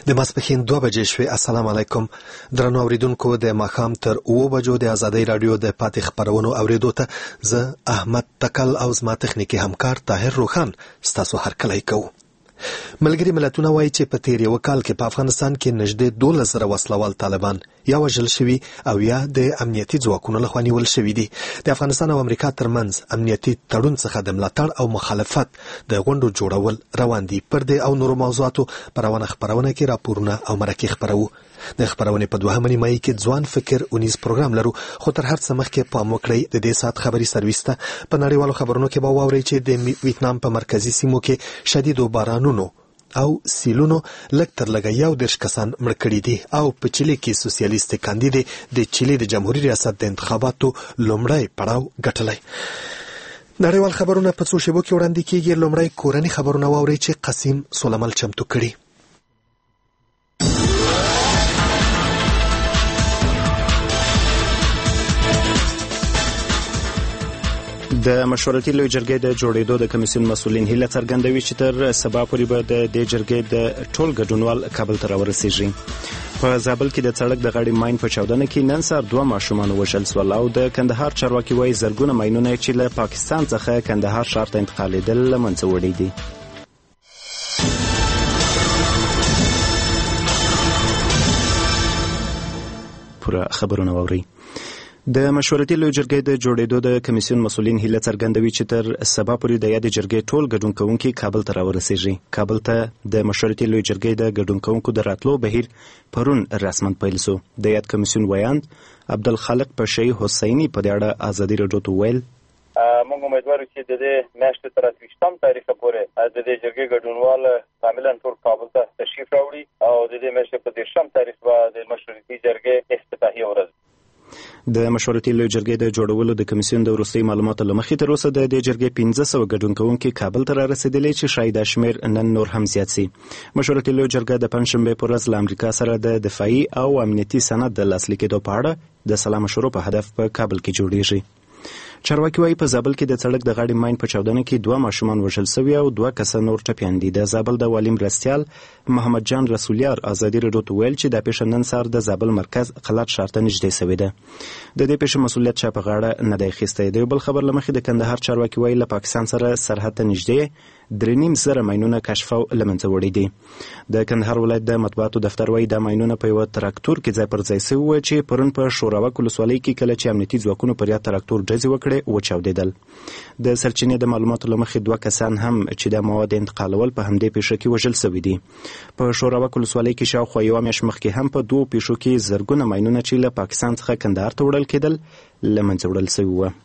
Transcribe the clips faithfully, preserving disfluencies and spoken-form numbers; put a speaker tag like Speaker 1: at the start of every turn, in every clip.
Speaker 1: د ماسپښین دوه بجې شوې. السلام علیکم درنو اوریدونکو، د ماښام تر اوه بجو د ازادۍ رادیو د پاتې خبرونو اوریدو ته زه احمد تکل او زما تخنیکی همکار طاهر روخان ستاسو هرکلی کوو. ملګري ملتونه وایي چې په تیر یو کال کې په افغانستان کې نږدې دولس زره وسلوال طالبان یا وژل شوي او یا د امنیتي ځواکونو لخوا نیول شوي دي. د افغانستان او امریکا ترمنځ امنیتي تړون څخه د ملاتړ او مخالفت د غونډو جوړول روان دي. پر دې او نورو موضوعاتو په روانه خبرونه کې راپورونه او مرکې خبرو. د خبرونې په دوهمه نیمایي کې ځوان فکر اونیز پروګرام لرو، خو تر هر څه مخکې پام وکړئ د دې ساعت خبري سرویس ته. په نړیوالو خبرونو کې به واورئ چې د ویتنام په مرکزي سیمو کې شدیدو بارانونو او سیلونو لږ تر لږه یو دېرش کسان مړه کړي دي، او په چیلي کې سوسیالیستي کاندید د چیلي د جمهوریت ریاست د انتخاباتو لومړی پړاو ګټلی. نړیوال خبرونه په څو شیبو کې وړاندې کیږي. لومړی کورني خبرونه واورئ چې قاسم سلیمل چمتو کړي.
Speaker 2: د مشورتي لوی جرګې د جوړېدو د کمیسیون مسؤلین هیله څرګندوي چې تر سبا پورې به د دې جرګې د ټول ګډونوال کابل ته راورسیږي. په زابل کې د سړک د غاړې ماین په چاودنه کې نن سهار دوه ماشومان وژل شول، او د کندهار چارواکي وایي زرګونه ماینونه چې له پاکستان څخه کندهار ښار ته انتقالېدل له منځه وړي دي. پوره خبرونه واورئ. د مشورتي لوی جرګې د جوړېدو د کمیسیون مسؤلین هیله څرګندوي چې تر سبا پورې د یادې جرګې ټول ګډون کوونکي کابل ته راورسیږي. کابل ته د مشورتي لوی جرګې د ګډون کوونکو د راتلو بهیر پرون رسما پیل شو. د یاد کمیسیون ویاند عبدالخالق پشي حسیني په دې اړه ازادي راډیو ته ویل:
Speaker 3: موږ امیدوارو چې د دې میاشتې تر اتویشتم تاریخه پورې د دې جرګې ګډونوال کاملا ټول کابل ته تشریف راوړي، او د دې میاشتې په دېرشم تاریخ به د مشورتي جرګې افتتاحیه ورځ.
Speaker 2: د مشورتي لوی جرګې د جوړولو د کمیسیون د وروستي معلوماتو له مخې تر اوسه د دې جرګې پنځه سوه ګډون کوونکي کابل ته رارسېدلي، چې ښایي دا شمېر نن نور هم زیات سي. مشورتي لوی جرګه د پنجشنبې په ورځ له امریکا سره د دفاعي او امنیتي سند د لاسلیک کېدو په اړه د سلا مشورو په هدف په کابل کې جوړیږي. چارواکي وایي په زابل کې د سړک د غاړې ماین په چاودنه کې دوه ماشومان وژل شوي او دوه کسه نور ټپیان دي. د زابل د والي مرستیال محمد جان رسولیار ازادي راډیو ته ویل چې دا پیښه نن سهار د زابل مرکز قلات ښار ته نږدې شوې ده. د دې پیښې مسؤلیت چا په غاړه نه دی اخیستی. د یو بل خبر له مخې د کندهار چارواکي وایي له پاکستان سره سرحد ته نږدې درې نیم زره ماینونه کشف او له منځه وړي دي. د کندهار ولایت د مطبوعاتو دفتر وایي دا ماینونه په یوه تراکتور کې ځای پر ځای سوي وو چې پرون په شوراوک ولسوالۍ کې کله چې امنیتي ځواکونو پر یاد تراکتور ډزې وکړې وچاودېدل. د سرچینې د معلوماتو له مخې دوه کسان هم چې د مواد انتقالول په همدې پیښه کې وژل شوي دي. په شوراوک ولسوالۍ کې شاوخوا یوه میاشت مخکې هم په دوو پیښو کې زرګونه ماینونه چې له پاکستان څخه کندهار ته وړل کېدل له منځه وړل شوي وو.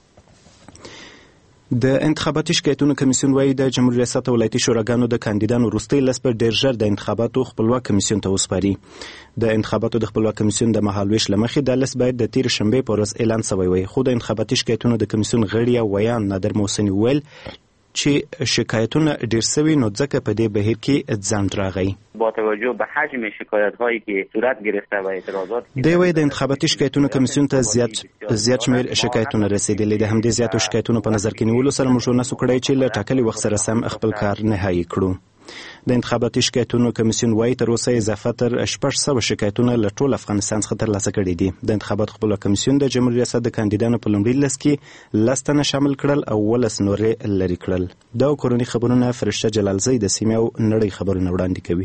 Speaker 2: د انتخاباتي شکایتونو کمیسیون وایي د جمهوریت ریاست ولایتي شوراګانو د کاندیدانو وروستۍ لست به ډېر ژر د انتخاباتو خپلواک کمیسیون ته وسپاري. د انتخاباتو د خپلواک کمیسیون د مهالویش له مخې دا لست باید د تېرې شنبې په ورځ اعلان شوی وای، خو د انتخاباتي شکایتونو د کمیسیون غړي او ویان نادر محسن ویل چې شکایتونه ډېر سوي، نو ځکه په دې بهیر کې ځنډ راغی.
Speaker 4: با توجه به حجم شکایت هایی که صورت گرفته و اعتراضات
Speaker 2: دی وایي د انتخاباتي شکایتونو کمیسیون ته زیات زیات شمېر شکایتونه رسېدلي. د همدې زیاتو شکایتونو په نظر کې نیولو سره موږ ونسو کړی چې له ټاکلي وخت سره سم خپل کار نهایي کړو. د انتخاباتي شکایتونو کمیسیون وایي تر اوسه اضافه تر شپږ سوه شکایتونه له ټول افغانستان څخه ترلاسه کړي دي. د انتخاباتو خپلواک کمیسیون د جمهوریت ریاست د کاندیدانو په لومړي لست کې لس تنه شامل کړل او ولس نورې لرې کړل. دا کورني خبرونه فرشته جلالزی د سیمې او نړۍ خبرونه وړاندې کوي.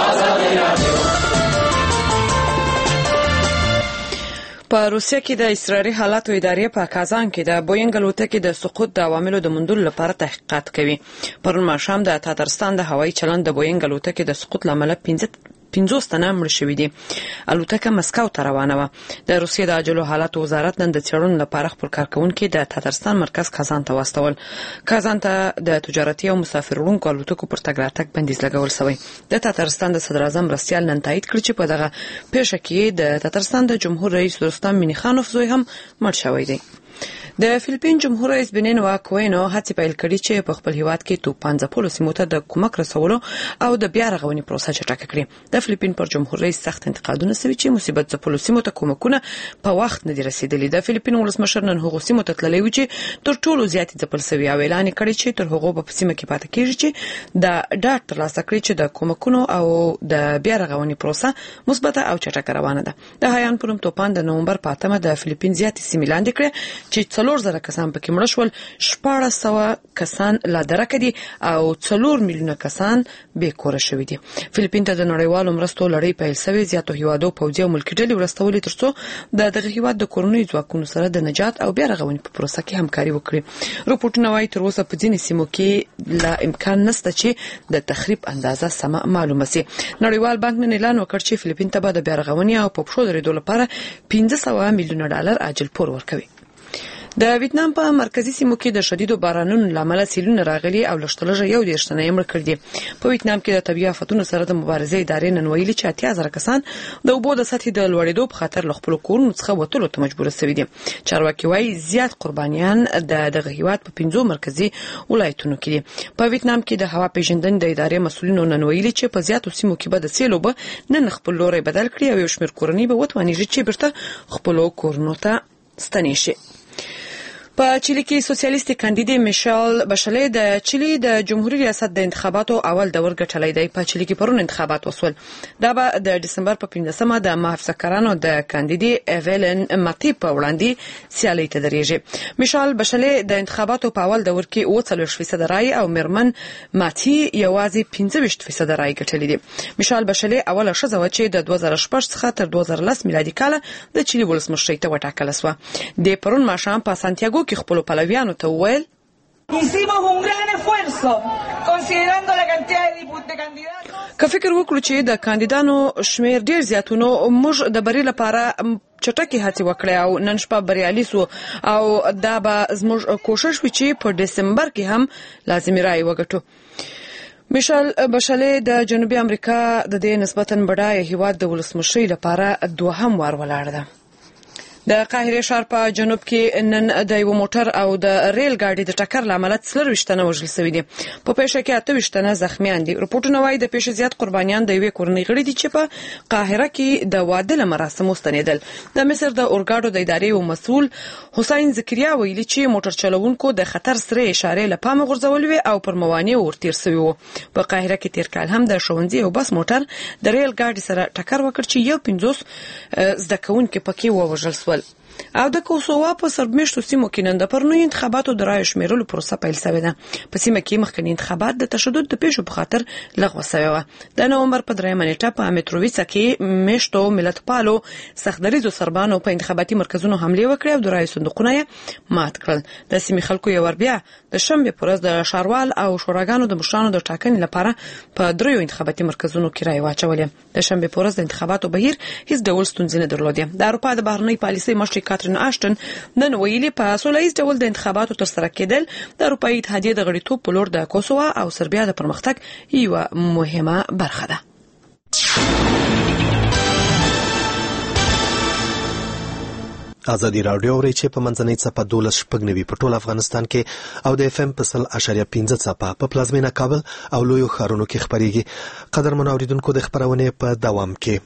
Speaker 5: په روسیه کې د اضطراري حالاتو ادارې په کازان کې د بوینګ الوتکې د سقوط د عواملو د موندلو لپاره تحقیقات کوي. پرون ماښام د تاترستان د هوایي چلند د بوینګ الوتکې د سقوط له امله پنځه پنځوس تنه مړه شوي دي. الوتکه مسکو ته روانه وه. د روسیې د عاجلو حالاتو وزارت نن د څېړنو لپاره خپل کارکوونکي د تاترستان مرکز کازان ته واستول. کازان ته د تجارتي او مسافر وړونکو الوتکو پر تګ راتګ بندیز لګول شوی. د تاترستان د صدراعظم مرستیال نن تایید کړ چې په دغه پیښه کې د تاترستان د جمهور رئیس رستم مینیخانوف زوی هم مړ شوی دی. د فلیپین جمهور رئیس بنینو اکوینو هڅې پیل کړې چې په خپل هیواد کې توپان ځپلو سیمو ته د کومک رسولو او د بیا رغونې پروسه چټکه کړي. د فلیپین پر جمهور رئیس سخت انتقادونه شوي چې مصیبت ځپلو سیمو ته کومکونه په وخت نه دي رسیدلي. د فلیپین ولسمشر نن هغو سیمو ته تللی و چې تر ټولو زیاتې ځپل شوي او اعلان کړی چې تر هغو په سیمه کې پاتې کیږي چې د ډاډ ترلاسه کړي چې د کومکونو او د بیا رغونې پروسه مثبته او چټکه روانه ده. د هایان پروم توپان د نومبر په اتمه د فلیپین زیاتې سیمې لاندې کړې چې څلور زره کسان پکې مړه شول، شپاړس سوه کسان لا درکه دي او څلور میلیونه کسان بې کوره شوي دي. فلیپین ته د نړیوالو مرستو لړۍ پیل شوې، زیاتو هیوادو پوځي او ملکي ډلې ورستولې ترڅو د دغه هیواد د کورنیو ځواکونو سره د نجات او بیا رغونې په پروسه کې همکاري وکړي. رپورټونه وايي تر اوسه په ځینې سیمو کې لا امکان نشته چې د تخریب اندازه سمه معلومه شي. نړیوال بانک نن اعلان وکړ چې فلیپین ته به د بیا رغونې او په پښو درېدو لپاره پنځه سوه میلیونه ډالر عاجل پور ورکوي. د ویتنام په مرکزی سیمو کې د شدیدو بارانونو لامل سیلونه راغلي او لږترلږه یو دېرش تنه یې مړه کړي دي. په ویتنام کې د طبیعي آفتونو سره د مبارزې ادارې نن ویلي چې اتیا زره کسان د اوبو د سطحې د لوړېدو په خاطر له خپلو کورونو څخه وتلو ته مجبور شوي دي. چارواکي وایي زیات قربانیان د دغه هیواد په پنځو مرکزي ولایتونو کې دي. په ویتنام کې د هوا پیژندنې د ادارې مسؤلینو نن ویلي چې په زیاتو سیمو کې به د سیل اوبه نن خپل لوری بدل کړي او یو شمېر کورنۍ به وتوانیږي چې بیرته خپلو کورونو ته ستنې شي. په چیلي کې سوسیالیستي کاندید میشل بشلې د چیلي د جمهوریت ریاست د انتخاباتو اول دور ګټلی دی. په چیلي کې پرون انتخابات وسول. دا به د دسمبر په پنځمه د محافظه‌کارانو د کاندید ایولن ماتیپ په وړاندې سیالي ته درېږي. میشل بشلې د انتخاباتو په اول دور کې اووه څلوېښت فیصده رای او میرمن ماتی یوازې پنځه ویشت فیصده رای ګټلې دي. میشل بشلې اوله ښځه وه چې د دوه زره شپږ څخه تر دوه زره لس میلادي کاله د چیلي ولسمشرۍ ته وټاکله شوه. د پرون ماښام په سانتیاګو کې خپلو پلویانو ته وویل
Speaker 6: Hicimos un gran esfuerzo considerando la cantidad de candidatos.
Speaker 5: که فکر وکړو چې د کاندیدانو شمیر ډیر زیاتونو موږ د بری لپاره چټکي هڅې وکړې او نن شپه بریالي سو او دا به زموږ کوشش وي چې په دسمبر کې هم لازمي رای وګټو. میشل بشلې د جنوبي امریکا د دې نسبتاً بډایه هیواد د ولسمشرۍ لپاره دوهم وار ولاړه ده. د قاهرې ښار په جنوب کې نن د یو موټر او د ریل ګاډي د ټکر له امله څلرویشت تنه وژل شوي دي. په پیښه کې اته ویشت تنه زخمیان دي. رپورټونه وایي د پیښې زیات قربانیان د یوې کورنۍ غړي دي چې په قاهره کې د واده له مراسمو ستنېدل. د مصر د اورګاډو د ادارې یو مسؤل حسین ذکریا ویلي چې موټر چلوونکو د خطر سرې اشارې له پامه غورځولې وې او پر موانع ورتیر شوي وو. په قاهره کې تیر کال هم د ښوونځي او بس موټر د ریل ګاډي سره ټکر وکړ چې یو پنځوس زده کوونکي پکې ووژل شول. او د کوسووا په سربمشتو سیمو کې نن د پرونی انتخاباتو د رایو شمیرلو پروسه پیل شوې ده. په سیمه کې مخکنی انتخابات د تشدد د پیښو په خاطر لغوه شوی و. د نومبر په دریمه نیټه په متروویڅا کې میشتو ملتپالو سختدریزو سربانو په انتخاباتي مرکزونو حمله وکړه او د رایو صندوقونه یې مات کړل. د سیمې خلکو یو ور بیا د شنبه پر ورځ د شاروال او شوراګانو د مشرانو د ټاکنې لپاره په دریو انتخاباتي مرکزونو کې رای واچولې. د شنبه پر ورځ د انتخاباتو بهیر هیڅ ډول ستونزې نه درلودې. د اروپا د بهرنۍ پالیسۍ مشر کاترین آشټن نن ویلي په سولهییز ډول د انتخاباتو ترسره کېدل د اروپایي اتحادیې د غړیتوب په لور د کوسووا او سربیا د پرمختګ یوه مهمه برخه ده.
Speaker 1: ازادي راډیو ورې چې په منځنۍ څپه دولس شپږ نوي په ټول افغانستان کې او د اف ام په سل اشاریه پنځه څپه په پلازمینه کابل او لویو ښارونو کې خپرېږي. قدرمنو اوریدونکو د خپرونې په دوام کې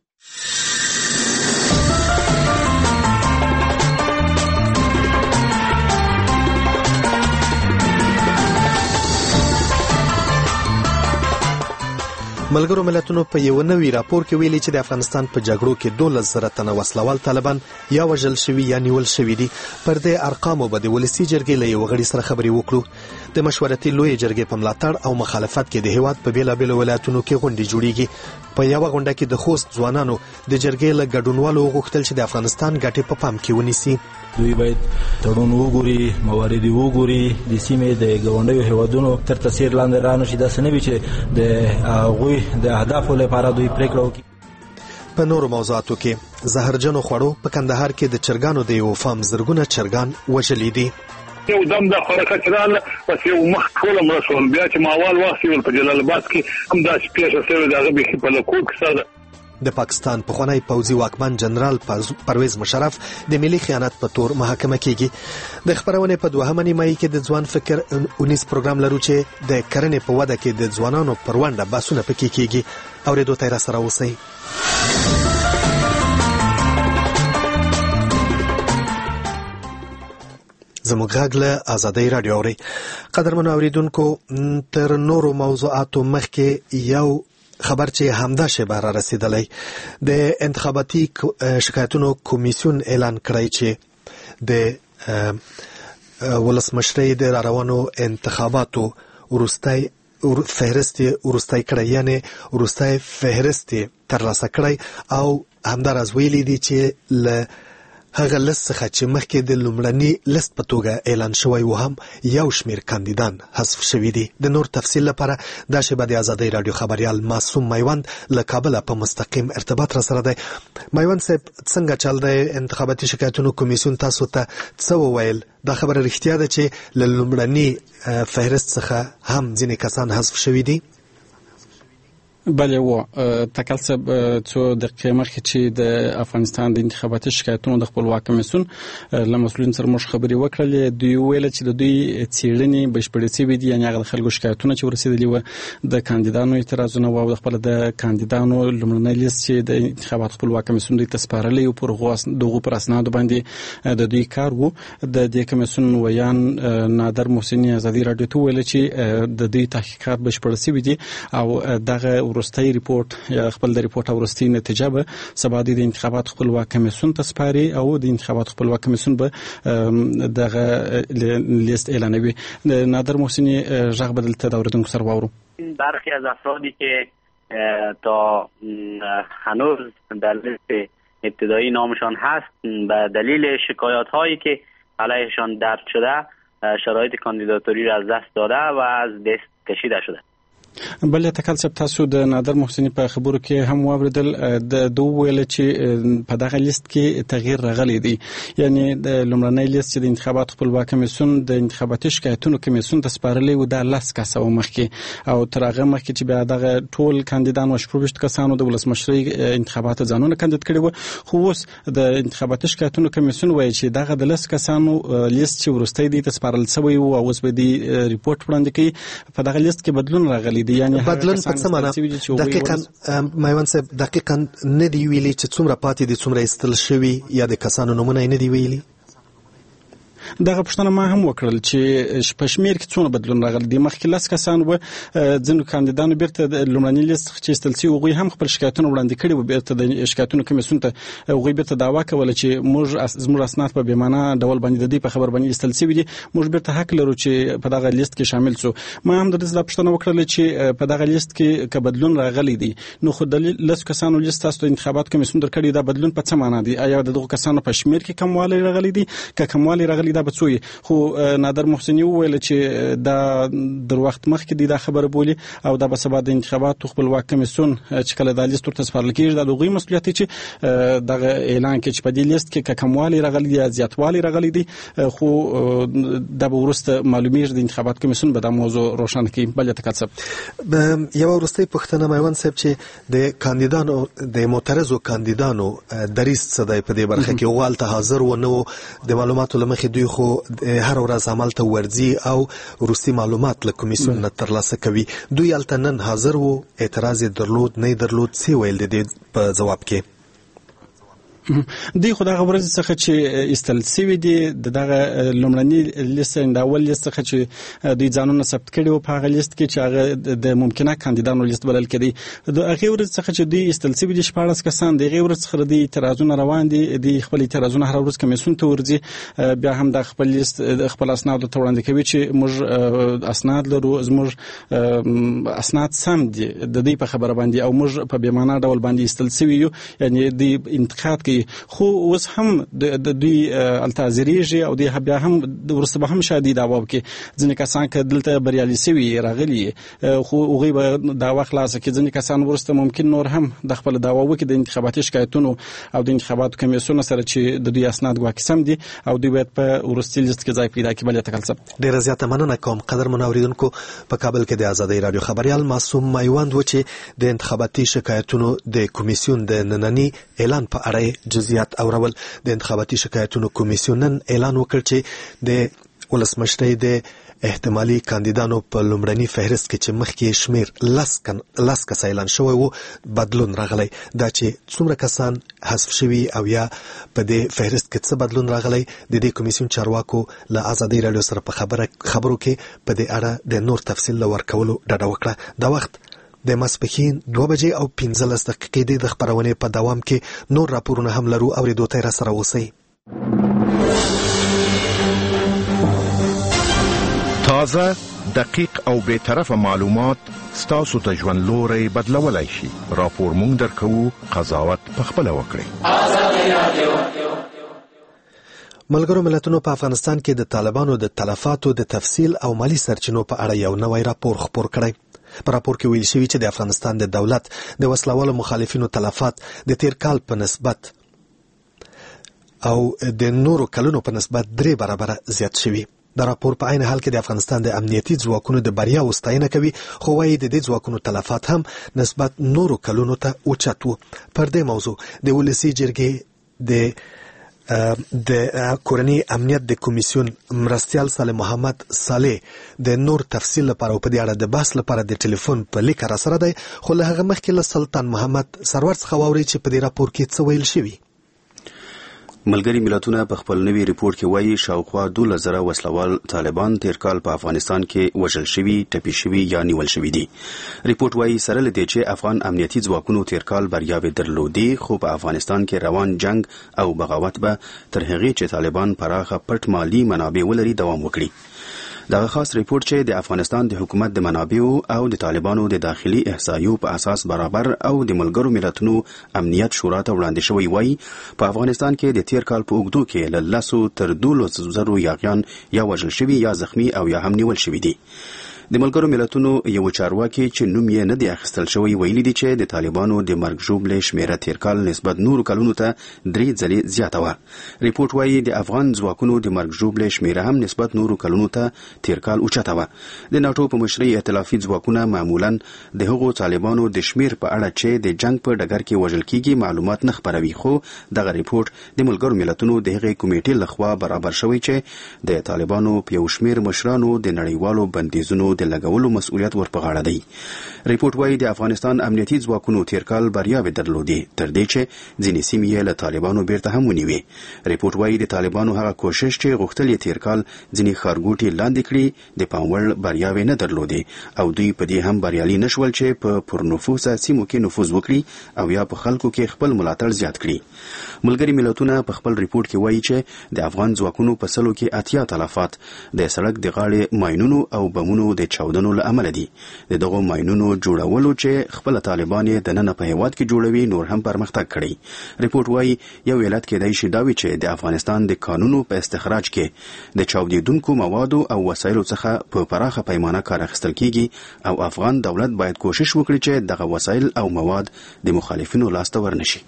Speaker 1: ملګرو ملتونو په یو نوي راپور کې ویلي چې د افغانستان په جګړو کې دولس زره تنه وسلوال طالبان یا وژل شوي یا نیول شوي دي. پر دې ارقامو به د ولسي جرګې له یو غړي سره خبرې وکړو. د مشورتي لویې جرګې په ملاتړ او مخالفت کې د هیواد په بیلابیلو ولایتونو کې غونډې جوړیږي. په یوه غونډه کې د خوست ځوانانو د جرګې له ګډونوالو وغوښتل چې د افغانستان ګټې په پام کې ونیسي.
Speaker 7: دوی باید تړون وګوري، موارد وګوري، د سیمې د ګاونډیو هیوادونو تر تاثیر لاندې رانه شي. داسې نه وي چې د هغوی د اهدافو لپاره دوی پریکړه وکړي.
Speaker 1: په نورو موضوعاتو کې زهرجنو خوړو په کندهار کې د چرګانو د یو فارم زرګونه چرګان وژلي دي.
Speaker 8: یو دم د حرکت رااله پس یو مخ ټول مرسول بیا چې ماوال واسي په جلال آباد کې هم دا سپیشه سره دغه به په لکوک سره
Speaker 1: د پاکستان پخوانی پوځي واکمن جنرال پرویز مشرف د ملي خیانت په تور محاکمه کیږي. د خبرونه په دوهمه نیمایي کې د ځوان فکر اونیس پروګرام لرو چې د کرنې په وده کې د ځوانانو پرونده باسونه پکې کیږي. اوریدو ته را سره اوسئ. زموږ غږ له آزادۍ رادیو اوري. قدرمنو اوریدونکو، تر نورو موضوعاتو مخکې یو خبر چې همدا شیبه را رسیدلی. د انتخاباتي شکایتونو کمیسیون اعلان کړی چې د ولسمشرۍ د راروانو انتخاباتو وروستی فهرست وروستی کړی، یعنی وروستی فهرست ترلاسه کړی او همداراز ویلي دي چې له هغه لست څخه چې مخکې د لومړني لست په توګه اعلان شوی و هم یو شمیر کاندیدان حذف شوي دي. د نور تفصیل لپاره دا شیبه د آزادۍ رادیو خبریال معصوم میوند له کابل په مستقیم ارتباط را سره دی. میوند صاحب، څنګه چل دی؟ انتخاباتي شکایتونو کمیسیون تاسو ته څه وویل؟ دا خبره رښتیا ده چې له لومړني فهرست څخه هم ځینې کسان حذف شوي دي؟
Speaker 9: بله و تکل صاحب څو دقیقې مخکې چې د افغانستان د انتخاباتي شکایتونو د خپلواک کمیسیون له مسؤلین سره موږ خبرې وکړلې. دوی ویل چې د دوی څېړنې بشپړې شوې دي، یعنې هغه د خلکو شکایتونه چې ورسېدلي وو، د کاندیدانو اعتراضونه او د خپل د کاندیدانو لومړنی لیست چې د انتخابات خپلواک کمیسیون دوی ته سپارلی و پر دغو پر اسنادو باندې د دوی کار و. د دې کمیسیون ویان نادر محسني آزادۍ راډیو ته ویل چې د دوی تحقیقات بشپړ شوي دي او دغه ورستۍ ریپورت یا خپل د ریپورت ورستۍ نتیجه به سبا د انتخابات خپلواک کمیسیون ته سپاري او د انتخابات خپلواک کمیسیون به دغه لیست اعلانوي. نادر محسني ژغ بدلته د اوریدونکو سره واورو.
Speaker 4: برخی از افرادی که تا هنوز در لیست ابتدایی نامشان هست به دلیل شکایات هایی که علیهشان درج شده شرایط کاندیداتوری را از دست داده و از دست کشیده شده.
Speaker 9: بل تکل صاحب، تاسو د نادر محسني په خبرو کې هم واوریدل د دوه ویل چې په دغه لیست کې تغییر راغلی دی، یعنی د لومړنۍ لیست چې د انتخابات خپلواک کمیسیون د انتخاباتي شکایتونو کمیسیون ته سپارلی و د لاس کسه مخکې او تر هغه مخکې چې بیا دغه ټول کاندیدان وشپږ کسانو د ولسمشرۍ انتخابات ځانونه کاندید کړي وو. خو اوس د انتخاباتي شکایتونو کمیسیون وایي چې دغه د لاس کسانو لیست چې ورستی دی ته سپارل شوی و او اوس به دی ریپورت وړاندې کوي. په دغه لیست کې بدلون راغلی، یعنی
Speaker 1: بدلون په څه معنا؟ دقیقاً میوند صاحب دقیقاً نه دی ویلي چې څومره پاتې دي، څومره ایستل شوي، یا د کسانو نومونه نه دی ویلي؟
Speaker 9: دغه پوښتنه ما هم وکړل چې په شمیر کې څونه بدلون راغلی دی. مخکې لاس کسان و ځینو کاندیدانو بیرته د لومړني لیست څخه چې ایستل شوي هغوی هم خپل شکایتونه وړاندې کړي وو بیرته د شکایتونو کمیسیون ته. هغوی بیرته دعوا کوله چې موږ زموږ اسناد په بېمانه ډول باندې د دې په خبر باندې ایستل شوي دي، موږ بیرته حق لرو چې په دغه لیست کې شامل شو. ما هم د دې پوښتنه وکړله چې په دغه لیست کې که بدلون راغلی دی نو خو د لس کسانو لیست تاسو د انتخابات کمیسیون درکړی، دا بدلون په څه معنا دی؟ آیا د دغو کسانو په شمیر کې کموالی راغلی دی؟ که کموالی راغلی دا به څو وي؟ خو نادر محسني وویل چې دا در وخت مخکې دی دا خبره بولي او دا به سبا د انتخاباتو خپلواک کمیسیون چې کله دا لیست ورته سپارل کېږي دا د هغوی مسؤلیت دی چې دغه اعلان کړي چې په دې لیست کې که کموالی راغلی دی یا زیاتوالی راغلی دی، خو دا به وروسته معلومیږي. د انتخابات کمیسیون به دا موضوع روښانه کړي. بل تکل صاحب،
Speaker 1: یوه وروستۍ پوښتنه میوند صاحب چې د کاندیدانو د معترضو کاندیدانو دریځ څه دی په دې برخه کې؟ هغوی هلته حاضر و نه و، د معلوماتو له مخې دوی خو هر ورځ عمل ته ورځي او وروستي معلومات له کمیسیون نه ترلاسه کوي. دوی هلته نن حاضر وو، اعتراض یې درلود نه یې درلود، څه ویل د دې په ځواب کې؟
Speaker 9: دی خو دغه ورځ څخه چې ایستل شوي دي د دغه لومړني لیست د اول لیست څخه چې دوی ځانونه ثبت کړي وو په هغه لیست کې چې هغه د ممکنه کاندیدانو لیست بلل کېدی، د هغې ورځ څخه چې دوی ایستل شوي دي شپاړس کسان، د هغې ورځ څخه د اعتراضونه روان دي. د خپل اعتراضونه هره ورځ کمیسیون ته ورځي، بیا هم د خپل لیست خپل اسناد ته وړاندې کوي چې موږ اسناد لرو، زموږ اسناد سم دي د دې په خبره باندې او موږ په بېمانه ډول باندې ایستل شوي یو، یعنې دوی انتقاد کوي خو اوس هم د دوی التازریږي او د بیا هم ورسته به هم شادي داوا وکي ځنې کسان که دلته بریالي سوي راغلي خو هغوی به داوا خلاصه کړي ځنې کسان ورسته ممکن نور هم د خپل داوا وکړي د انتخاباتي شکایتونو او د انتخاباتو کمیسیون سره چې د دوی اسناد ګواکې سم دي او دوی باید په وروستي لیست کې ځای پیدا کړي. بلې تکل څه
Speaker 1: ډېره زیاته مننه کوم قدرمن اوریدونکو. په کابل کې د ازادۍ راډیو خبريال معصوم میوند و چې د انتخاباتي شکایتونو د کمیسیون د نننی اعلان په اړه جزئیات اورول. د انتخاباتي شکایتونو کمیسیون نن اعلان وکړ چې د ولسمشرۍ د احتمالي کاندیدانو په لومړني فهرست کې چې مخکې شمیر لس کن لس کس اعلان شوی وو بدلون راغلی. دا چې څومره کسان حذف شوي او یا په دې فهرست کې څه بدلون راغلی د دې کمیسیون چارواکو له ازادۍ راډیو سره په خبره خبرو کې په دې اړه د نور تفصیل ورکولو ډاډه وکړه. دا وخت د ماسپښین دوه بجې او پنځلس دقیقې د خبرونې په دوام کې نور راپورونه هم لرو اوریدو ته را سره اوسئ.
Speaker 10: تازه، دقیق او بے طرفه معلومات ستاسو ته ژوند لوري بدلولای شي. راپور مونږ درکو، قضاوت پخپله وکړئ.
Speaker 1: ملګرو ملتونو په افغانستان کې د طالبانو د تلفاتو د تفصیل او مالی سرچینو په اړه یو نوی راپور خپور کړی. په راپور کې ویل شوی چې د افغانستان د دولت د وسلوالو مخالفینو تلفات د تیر کال په نسبت او د نورو کلونو په نسبت درې برابره زیات شوی. دا راپور په عین حال کې د افغانستان د امنیتي ځواکونو د بریا وستاینه کوي، خو وايي د دې ځواکونو تلفات هم نسبت نورو کلونو ته اوچت وو. پر دې موضوع د ولسی جرګې د د کورنی امنیت د کمیسیون مرستیال صالح محمد صالح د نور تفصیل لپاره په دې اړه د بحث لپاره د ټلیفون په لیک را سره دی، خو له هغه مخکې له سلطان محمد سرور څخه واوري چې په دې راپور کې څه ویل شوی.
Speaker 11: ملګری ملتونه په خپل نوي ریپورت کې وایي شاوخوا دولس زره وسلوال طالبان تیر کال په افغانستان کې وژل شوي، ټپي شوي یا نیول شوي دي. ریپورت وایي سره له دې چې افغان امنیتي ځواکونو تیر کال بریاوې درلودې، خو په افغانستان کې روان جنگ او بغاوت به تر هغې چې طالبان پراخه پټ مالی منابع ولري دوام وکړي. دغه خاص ریپورت چې د افغانستان د حکومت د منابعو او د طالبانو د داخلي احصایو په اساس برابر او د ملګرو ملتونو امنیت شورا ته وړاندې شوی وایي په افغانستان کې د تیر کال په اوږدو کې له لسو تر دولس زرو یاغیان یا وژل شوي یا زخمی او یا هم نیول شوي دي. د ملګرو ملتونو یو چارواکي چې نوم یې نه دی اخیستل شوی ویلي دي چې د طالبانو د مرګ ژوبلې شمیره تیر کال نسبت نورو کلونو ته درې ځلې زیاته وه. ریپورت وایي د افغان ځواکونو د مرګ ژوبلې شمیره هم نسبت نورو کلونو ته تیر کال اوچته وه. د ناټو په مشرۍ ائتلافي ځواکونه معمولا د هغو طالبانو د شمیر په اړه چې د جنگ په ډګر کې وژل کیږي معلومات نه خپروي، خو دغه ریپورت د ملګرو ملتونو د هغې کمیټې لخوا برابر شوی چې د طالبانو په یو شمیر مشرانو د نړیوالو بندیزونو د لګولو مسؤلیت ورپه غاړه دی. ریپورت وایي د افغانستان امنیتي ځواکونو تیر کال بریاوې درلودې، تر دې چې ځینې سیمې یې له طالبانو بیرته هم ونیوې. ریپورت وایي د طالبانو هغه کوشش چې غوښتل یې تیر کال ځینې ښارګوټي لاندې کړي د پام وړ بریاوې نه درلودې او دوی په دې هم بریالي نشول چې په پرنفوسه سیمو کې نفوذ وکړي او یا په خلکو کې خپل ملاتړ زیات کړي. ملګري ملتونه په خپل ریپورت کې وایي چې د افغان ځواکونو په سلو کې اتیا تلفات د سړک د غاړې ماینونو او بمونو د چاودنو له امله دي. د دغو ماینونو جوړولو چې خپل طالبان یې د نن په هیواد کې جوړوي نور هم پرمختګ کړي. ریپورت وایي یو علت کېدای شي دا وي چې د افغانستان د قانونو په استخراج کې د چاودیدونکو موادو او وسایلو څخه په پراخه پیمانه کار اخیستل کیږي او افغان دولت باید کوشش وکړي چې دغه وسایل او مواد د مخالفینو لاسته ورنشي.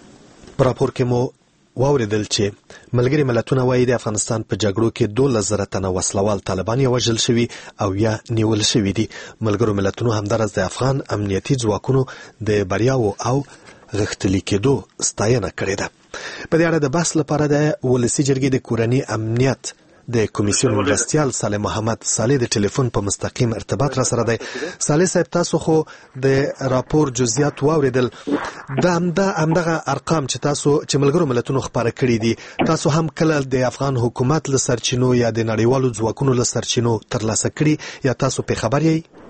Speaker 1: په راپور کې مو واوریدل چې ملګري ملتونه وایي د افغانستان په جګړو کې دولس زره تنه وسلوال طالبان یې وژل شوي او یا نیول شوي دي. ملګرو ملتونو همدارس د افغان امنیتي ځواکونو د بریاو او غښتلي کېدو ستاینه کړې ده. په دې اړه د بحث لپاره د ولسی جرګې د کورنی امنیت د کمیسیون مرستیال صالح محمد صالح د ټلیفون په مستقیم ارتباط را سره دی. صالح صاحب تاسو خو د راپور جزئیات واوریدل، دا همدا همدغه ارقام چې تاسو چې ملګرو ملتونو خبره کړي دي، تاسو هم کله د افغان حکومت له سرچینو یا د نړیوالو ځواکونو له سرچینو ترلاسه کړي یا تاسو په خبر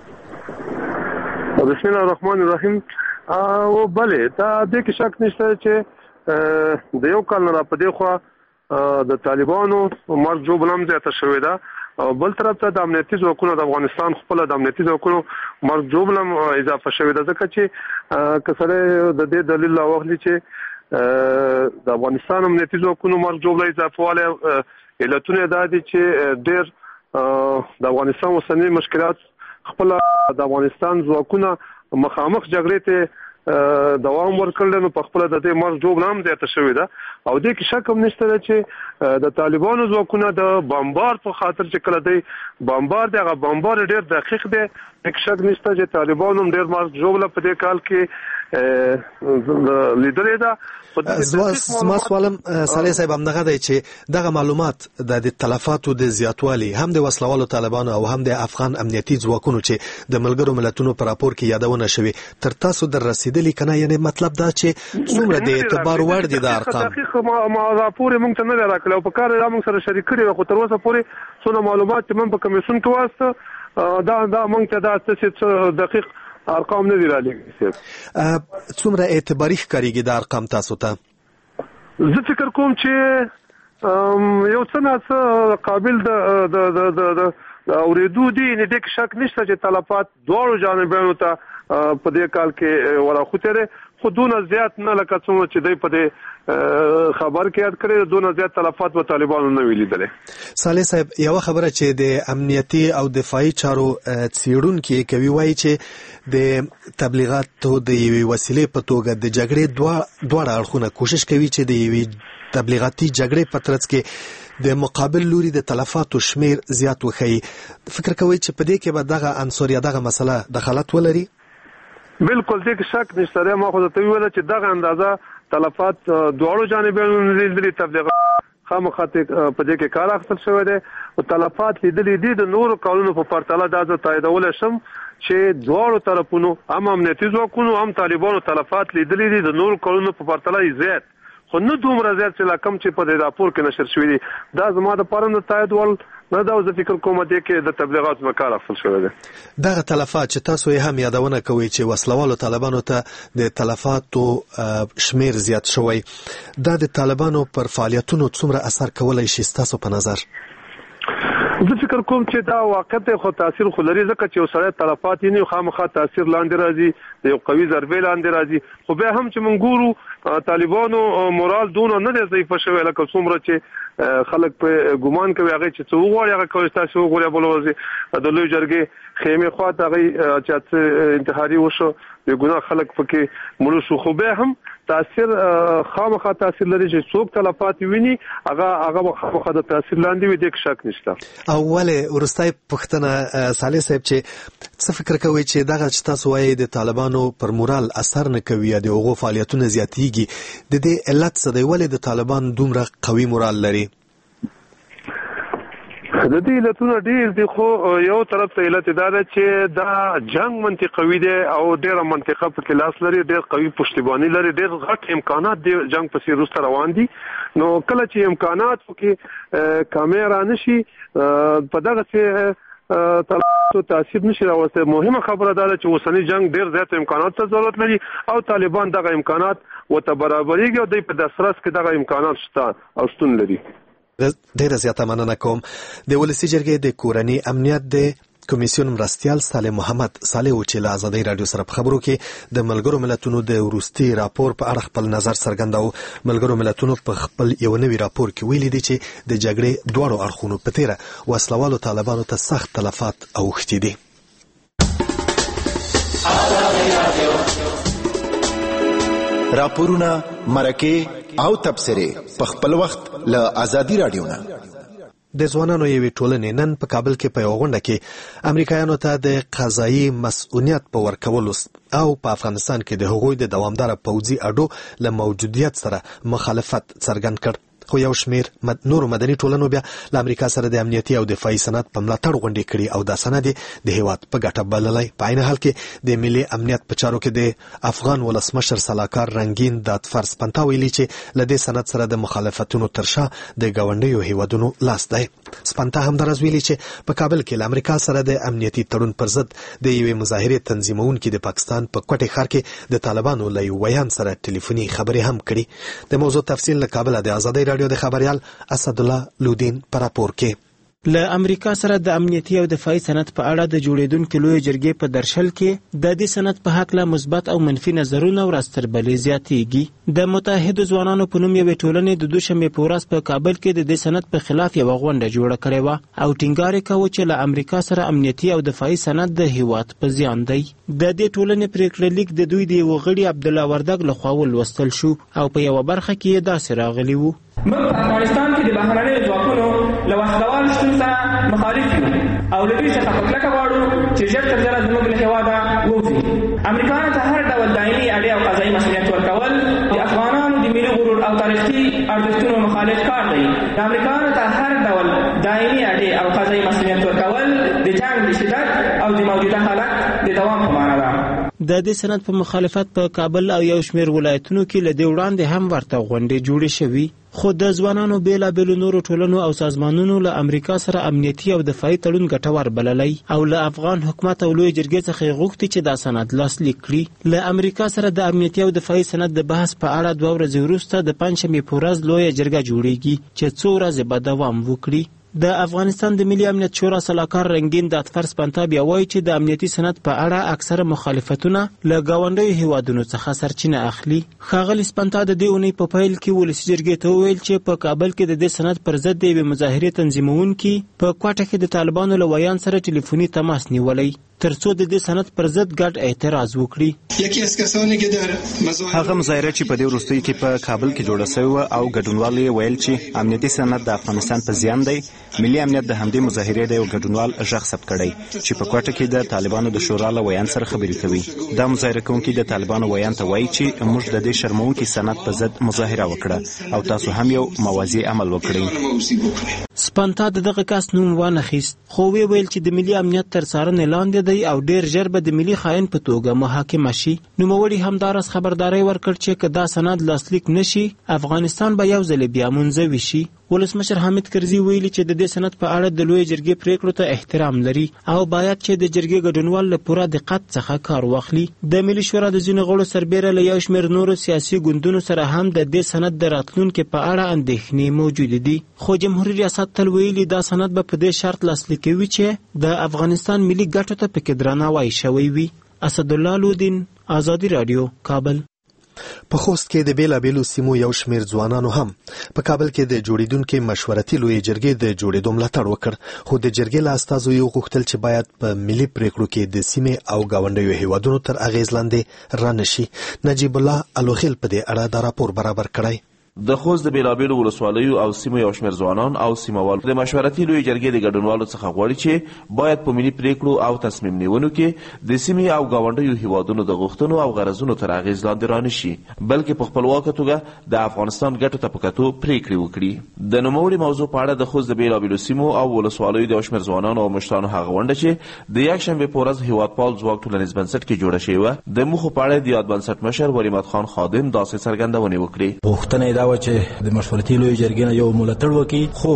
Speaker 1: یې؟
Speaker 8: بسم الله الرحمن الرحیم. او بله دا د کې شک نشته چې د یو کال نه په دې خوا د طالبانو مرګ ژوبل هم زیاته شوې ده او بل طرف ته د امنیتي ځواکونو د افغانستان خپل د امنیتي ځواکونو مرګ ژوبل هم اضافه شوې ده، ځکه چې که سره د دې دلیل راوخلي چې د افغانستان امنیتي ځواکونو مرګ جوړولای ځپواله علتونه دا دي چې ډېر د افغانستان اوسنی مشکلات خپل د افغانستان ځواکونه مخامخ جګړې ته دوام ورکړل نو په خپل د دې مرګ جوړ نام دی ته شوې ده او دې کې شک هم نشته چې د طالبانو ځواکونه د بمبار په خاطر چې کله دی بمبار دی هغه بمبار ډېر دقیق دی هیڅ شک نشته چې طالبانو ډېر مرګ جوړ په دې کال کې لیدلې ده.
Speaker 1: زما سوالم صالح صاحب همدغه دی چې دغه معلومات د تلفاتو د زیاتوالي هم د وسلوالو طالبانو او هم د افغان امنیتي ځواکونو چې د ملګرو ملتونو پر راپور کې یادونه شوې تر تاسو در رسیدلی کنه یعنی مطلب دا چې څومره د اعتبار وړ دي د ارقام
Speaker 8: دقیق ما راپور موږ ته نه راکړل او په کار را موږ سره شریک کړی خو تر اوسه پورې څونه معلومات چې موږ په کمیسیون کې واسطه دا دا موږ ته دا څه دقیق ارقام نه دی را لګي.
Speaker 1: څومره اعتباري ښکارېږي د ارقام تاسو ته؟
Speaker 8: زه فکر کوم چې یو څه نه قابل د د د د اوریدو دي نه د شک نشته چې تلفات دواړو جانبونو ته په دې کال کې وراخوته خو دونه زیات نه لکه څومره چې دوی په دې خبر کې یاد کړی دونه زیات تلفات په طالبانو نه ویلیدل.
Speaker 1: صالح صاحب یو خبره چې د امنیتي او دفاعي چارو څیړونکي کوي وایي چې د تبلیغاتو د یوې وسیلې په توګه د جګړې دوه دواړه اړخونه کوشش کوي چې د یوې تبلیغاتي جګړې په ترڅ کې د مقابل لوري د تلفاتو شمیر زیات وخی. فکر کوي چې په دې کې به دغه عنصر یا دغه مسله دخالت ولري؟
Speaker 8: بالکل دې کې شک نشته. ما خو ته ویل چې دغه اندازه تلفات دواړو جانبونو لیدلي تبلیغات خامخاته په دې کې کار اخیستل شوی دی او تلفات لیدلي دي د نورو کارونو په پرتله دا زه تاییدول شم چې دواړو طرفونو هم امنیتي ځواکونو هم طالبانو تلفات لیدلي دي د نورو کارونو په پرتله زیات خو نه دومره زیات چې لکم چې په دې راپور کې نشر شوی دی دا زما د پاره نه تایید ول نه دا زه فکر کوم چې د تبلیغاتو مکار اخیستل شوی دی.
Speaker 1: دغه تلفات چې تاسو یې هم یادونه کوي چې وسلوالو طالبانو ته د تلفاتو شمیر زیات شوی دا د طالبانو پر فعالیتونو څومره اثر کولای شي تاسو په نظر؟
Speaker 8: زه فکر کوم چې دا واقعیت خو تاثیر خو لري ځکه چې وسره تلفات یې نه خامخا تاثیر لاندې راځي د یو قوي ضربې لاندې راځي خو بیا هم چې مونږ ګورو طالبانو مورال دونه نه دی ضعیف شوی لکه څومره چې خلک په ګومان کوي هغه چې څو غواړي هغه کوي تاسو غواړي بولوځي د لوی جرګې خیمه خواته هغه چې انتحاري وشو د ګناه خلک پکې مړ شو خو بیا هم تاثیر خامخا تاثیر لري چې څوک تلفات ویني هغه هغه خامخا د تاثیر لاندې وي د شک نشته.
Speaker 1: اوله ورستای پښتنه صالح صاحب چې څه فکر کوي چې دغه چې تاسو وایي د طالبانو پر مورال اثر نه کوي د هغو فعالیتونه زیاتېږي د دې علت څه دی ولې د طالبان دومره قوي مورال لري؟
Speaker 8: د دې علتونه ډېر دي خو یو طرف ته علت دا ده چې دا جنگ منطقوي دی او ډېره منطقه په کې لاس لري ډېر قوي پشتیبانی لري ډېر غټ امکانات دی جنگ پسې روسته روان دي نو کله چې امکانات کې کامیرا نشي په دغه څه طالبانو تاثیر نشي راوسته. مهمه خبره ده چې اوسنی جنگ ډېر زیات امکانات ته ضرورت لري او طالبان دغه امکانات وته برابرېږي او دوی په دسترس کې دغه امکانات شته او شتون لري.
Speaker 1: ډیره زیاته مننه کوم. د ولسی جرګې د کورنی امنیت د کمیسیون مرستیال صالح محمد صالح چې له ازادي رادیو سره په خبرو کې د ملګرو ملتونو د وروستي راپور په اړه خپل نظر څرګنداو. ملګرو ملتونو په خپل یو نوی راپور کې ویلي دي چې د جګړې دواړو اړخونو په تیره وسلوالو طالبانو ته سخت تلفات اوښتي دي.
Speaker 12: راپورونه مرکه او تبصره په خپل وخت له ازادي رادیو نه.
Speaker 1: د ځوانانو یوې ټولنې نن په کابل کې په یوه غونډه کې امریکایانو ته د قضایي مسؤلیت په ورکولو او په افغانستان کې د هغوی د دوامداره پوځي اډو له موجودیت سره مخالفت څرګند کړ. خو یو شمیر مد نور مدني ټولنو بیا له امریکا سره د امنیتي او دفاعي صنعت په ملاتړ غونډې کړي او دا سند د هیواد په ګټه بللی. په عین حال کې د ملي امنیت په چارو کې د افغان ولسمشر سلاکار رنگین دادفر سپنتا ویلي چې له دې سند سره د مخالفتونو تر شا د ګاونډیو هیوادونو لاس دی. سپنتا همدارس ویلي چې په کابل کې له امریکا سره د امنیتي تړون پر ضد د یوې مظاهرې تنظیمونکي د پاکستان په کوټې ښار کې د طالبانو له یو ویان سره ټلیفوني خبرې هم کړي. د موضوع تفصیل له کابل د ازادي رادیو د خبريال اسد الله لودین پر راپور کې.
Speaker 13: له امریکا سره د امنیتي او دفاعي سند په اړه د جوړیدونکو لوی جرګې په درشل کې د دې سند په حق له مثبت او منفي نظرونه ورستربلې زیاتېږي. د متحدو ځوانانو په نوم یوې ټولنې د دوشنبې په ورځ په کابل کې د دې سند په خلاف یوه غونډه جوړه کړې وه او ټینګار یې کاوه چې له امریکا سره امنیتي او دفاعي سند د هیواد په زیان دی. د دې ټولنې پریکړه لیک د دوی د یوه غړي عبدالله وردګ لخوا ولوستل شو او په یوه برخه کې یې داسې راغلي وو:
Speaker 14: موږ په افغانستان کې د بهرنیو ځواکونو له وسلوال شتون سره مخالف یو او له دوی څخه په کلکه غواړو چې ژر تر ژره زموږ له هېواده ووځي. امریکایانو ته هر ډول دایمي اړې او قضایي مسؤلیت ورکول د افغانانو د ملي غرور او تاریخي ارزښتونو مخالف کار دی. د امریکایانو ته هر ډول دایمي اړې او قضایي مسؤلیت ورکول د جنګ د شدت او د موجوده حالت د دوام په معنا ده.
Speaker 13: د دې سند په مخالفت په کابل او یو شمېر ولایتونو کې له دې وړاندې هم ورته غونډې جوړې شوي، خو د ځوانانو بېلابېلو نورو ټولنو او سازمانونو له امریکا سره امنیتي او دفاعي تړون ګټور بللی او له افغان حکومت او لوی جرګې څخه یې غوښتي چې دا سند لاسلیک کړي. له امریکا سره د امنیتي او دفاعي سند د بحث په اړه دوه ورځې وروسته د پنجشنبې په ورځ لویه جرګه جوړیږي چې څو ورځې به دوام وکړي. د افغانستان د ملي امنیت شورا سلاکار رنگین داتفر سپنتا بیا وایي چې د امنیتي سند په اړه اکثره مخالفتونه له ګاونډیو هیوادونو څخه سرچینه اخلي. ښاغلي سپنتا د دې اونۍ په پیل کې ولسي جرګې ته وویل چې په کابل کې د دې سند پر ضد د یوې مظاهرې تنظیمونکي په کوټه کې د طالبانو له ویان سره ټلیفوني تماس نیولی ترڅو د دې سند پر ضد ګډ اعتراض وکړي.
Speaker 2: هغه مظاهره چې په دې وروستیو کې په کابل کې جوړه شوې وه او ګډونوال یې ویل چې امنیتي سند د افغانستان په زیان دی. ملي امنیت د همدې مظاهرې د یو ګډونوال غږ ثبت کړی چې په کوټه کې د طالبانو د شورا له ویان سره خبرې کوي. دا مظاهره کوونکي د طالبانو ویان ته وایي چې موږ د دې شرموونکي سند په ضد مظاهره وکړه او تاسو هم یو موازی عمل وکړئ.
Speaker 13: سپنتا د دغه کس نوم وانخیست، خو وی ویل چې د ملي امنیت تر څارنې لاندې دی او ډیر ژر به د ملي خائن په توګه محاکمه شي. نوموړي همداراز خبرداری ورکړ چې که دا سند لاسلیک نشي افغانستان به یو ځل بیا منزوي شي. ولسمشر حامد کرزي ویلي چې د دې سند په اړه د لوی جرګې پریکړو ته احترام لري او باید چې د جرګې ګډونوال له پوره دقت څخه کار واخلي. د ملي شورا د ځینو غړو سربیره له یو شمېر نورو سیاسي ګوندونو سره هم د دې سند د راتلونکي په اړه اندېښنې موجودې دي، خو جمهوریت ریاست تل ویلي دا سند به په دې شرط لاسلیک کوي چې د افغانستان ملي ګټو ته پکې درناوی شوی وي. اسدالله لودین، آزادي رادیو، کابل.
Speaker 1: په خوست کې د بیلابېلو سیمو یو شمېر ځوانانو هم په کابل کې د جوړیدونکو مشورتي لوی جرګې د جوړېدو ملاتړ وکړ، خو د جرګې له استازو یې وغوښتل چې باید په ملي پریکړو کې د سیمې او ګاونډیو هیوادونو تر اغیز لاندې رانشي. نجیب الله الوخیل په دې اړه دا راپور برابر کړی.
Speaker 15: د خوست د بیلابېلو ولسوالیو او سیمو یو شمېر ځوانان او سیموال د مشورتي لوی جرګې د ګډونوالو څخه غواړي چې باید په ملي پریکړو او تصمیم نیونو کې د سیمې او ګاونډیو هیوادونو د غوښتنو او غرضونو تر اغیز لاندې رانشي، بلکې په خپلواکه توګه د افغانستان ګټو ته په کتو پریکړې وکړي. د نوموړي موضوع په اړه د خوست د بیلابېلو سیمو او ولسوالیو د یو شمېر ځوانانو او مشرانو هغه غونډه چې د یکشنبې په ورځ هیوادپال ځواک ټولنیز بنسټ کې جوړه شوې وه د موخو په اړه د یاد بنسټ مشر ولیمت خان خادم داسې څرګندونې وکړې.
Speaker 7: غوښتنه یې دا وه چې د مشورتي لوی جرګې نه یو ملاتړ وکړي، خو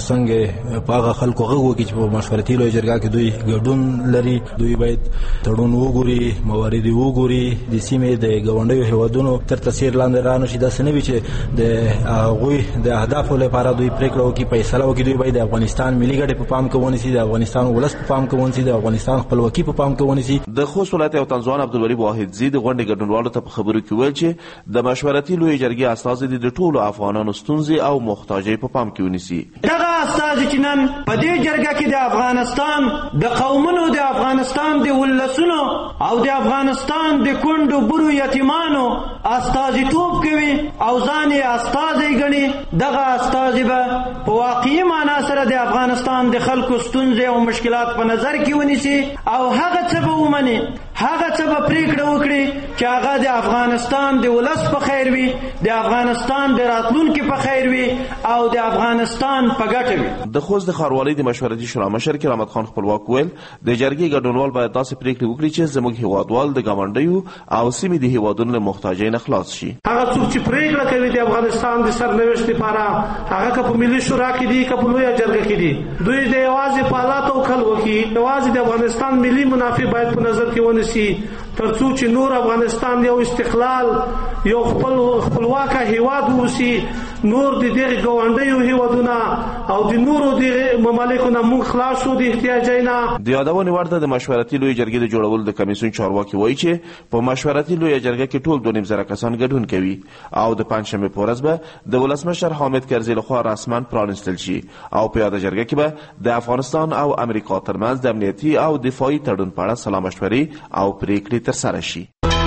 Speaker 7: ترڅنګ په هغه خلکو غږ وکړي چې په مشورتي لوی جرګه کې دوی ګډون لري، دوی باید تړون وګوري، موارد وګوري، د سیمې د ګاونډیو هیوادونو تر تاثیر لاندې رانشي. داسې نه وي چې د هغوی د اهدافو لپاره دوی پریکړه وکړي، فیصله وکړي. دوی باید د افغانستان ملي ګټې په پام کې ونیسي، د افغانستان ولس په پام کې ونیسي، د افغانستان خپلواکي په پام کې ونیسي.
Speaker 15: د خوست ولایت یو تنظیم عبدالولی واحدزي د غونډې ګډونوالو ته په خبرو کې ویل چې د مشورتي لوی جرګې استازي د ټولو افغانانو ستونزې او محتاجۍ په پام کې ونیسي.
Speaker 16: دغه استازي چې نن په دې جرګه کې د افغانستان د قومونو، د افغانستان د ولسونو او د افغانستان د کونډو برو یتیمانو استازیتوب کوي او ځان یې استازی ګڼي، دغه استازي به په واقعي معنا سره د افغانستان د خلکو ستونزې او مشکلات په نظر کې ونیسي او هغه څه به ومني، هغه څه به پریکړه وکړي چې هغه د افغانستان د ولس په خیر وي، د افغانستان د راتلونکي په خیر وي او د افغانستان په ګټه وي.
Speaker 15: د خوست د ښاروالۍ د مشورتي شورا مشر کرامت خان خپلواک ویل د جرګې ګډونوال باید داسې پریکړې وکړي چې زموږ هیوادوال د ګاونډیو او سیمې د هیوادونو له محتاجۍ نه خلاص شي.
Speaker 17: هغه څوک چې پریکړه کوي د افغانستان د سرنوشت لپاره، هغه که په ملي شورا کې دي که په لویه جرګه کې دي، دوی د یوازې په حالاتو کل وکړي، یوازې د افغانستان ملي منافع باید په نظر کې ونیسي، ترڅو چې نور افغانستان یو استقلال یو خپل خپلواک هیواد وسی، نور د دغه ګاونډیو هیوادونه او د نورو د ممالکو نه موږ خلاص شو د احتیاجینا.
Speaker 15: د یادونې وړ ده د مشورتي لویې جرګې د جوړولو د کمیسیون چارواکي وایي چې په مشورتي لویې جرګه کې ټول دوه نیم زره کسان ګډون کوي او د پنجشنبې په ورځ به د ولسمشر حامد کرزي لخوا رسما پرانستل شي او په یاده جرګه کې به د افغانستان او امریکا ترمنځ د امنیتي او دفاعي تړون په اړه سلا مشورې او پریکړې ترسره شي.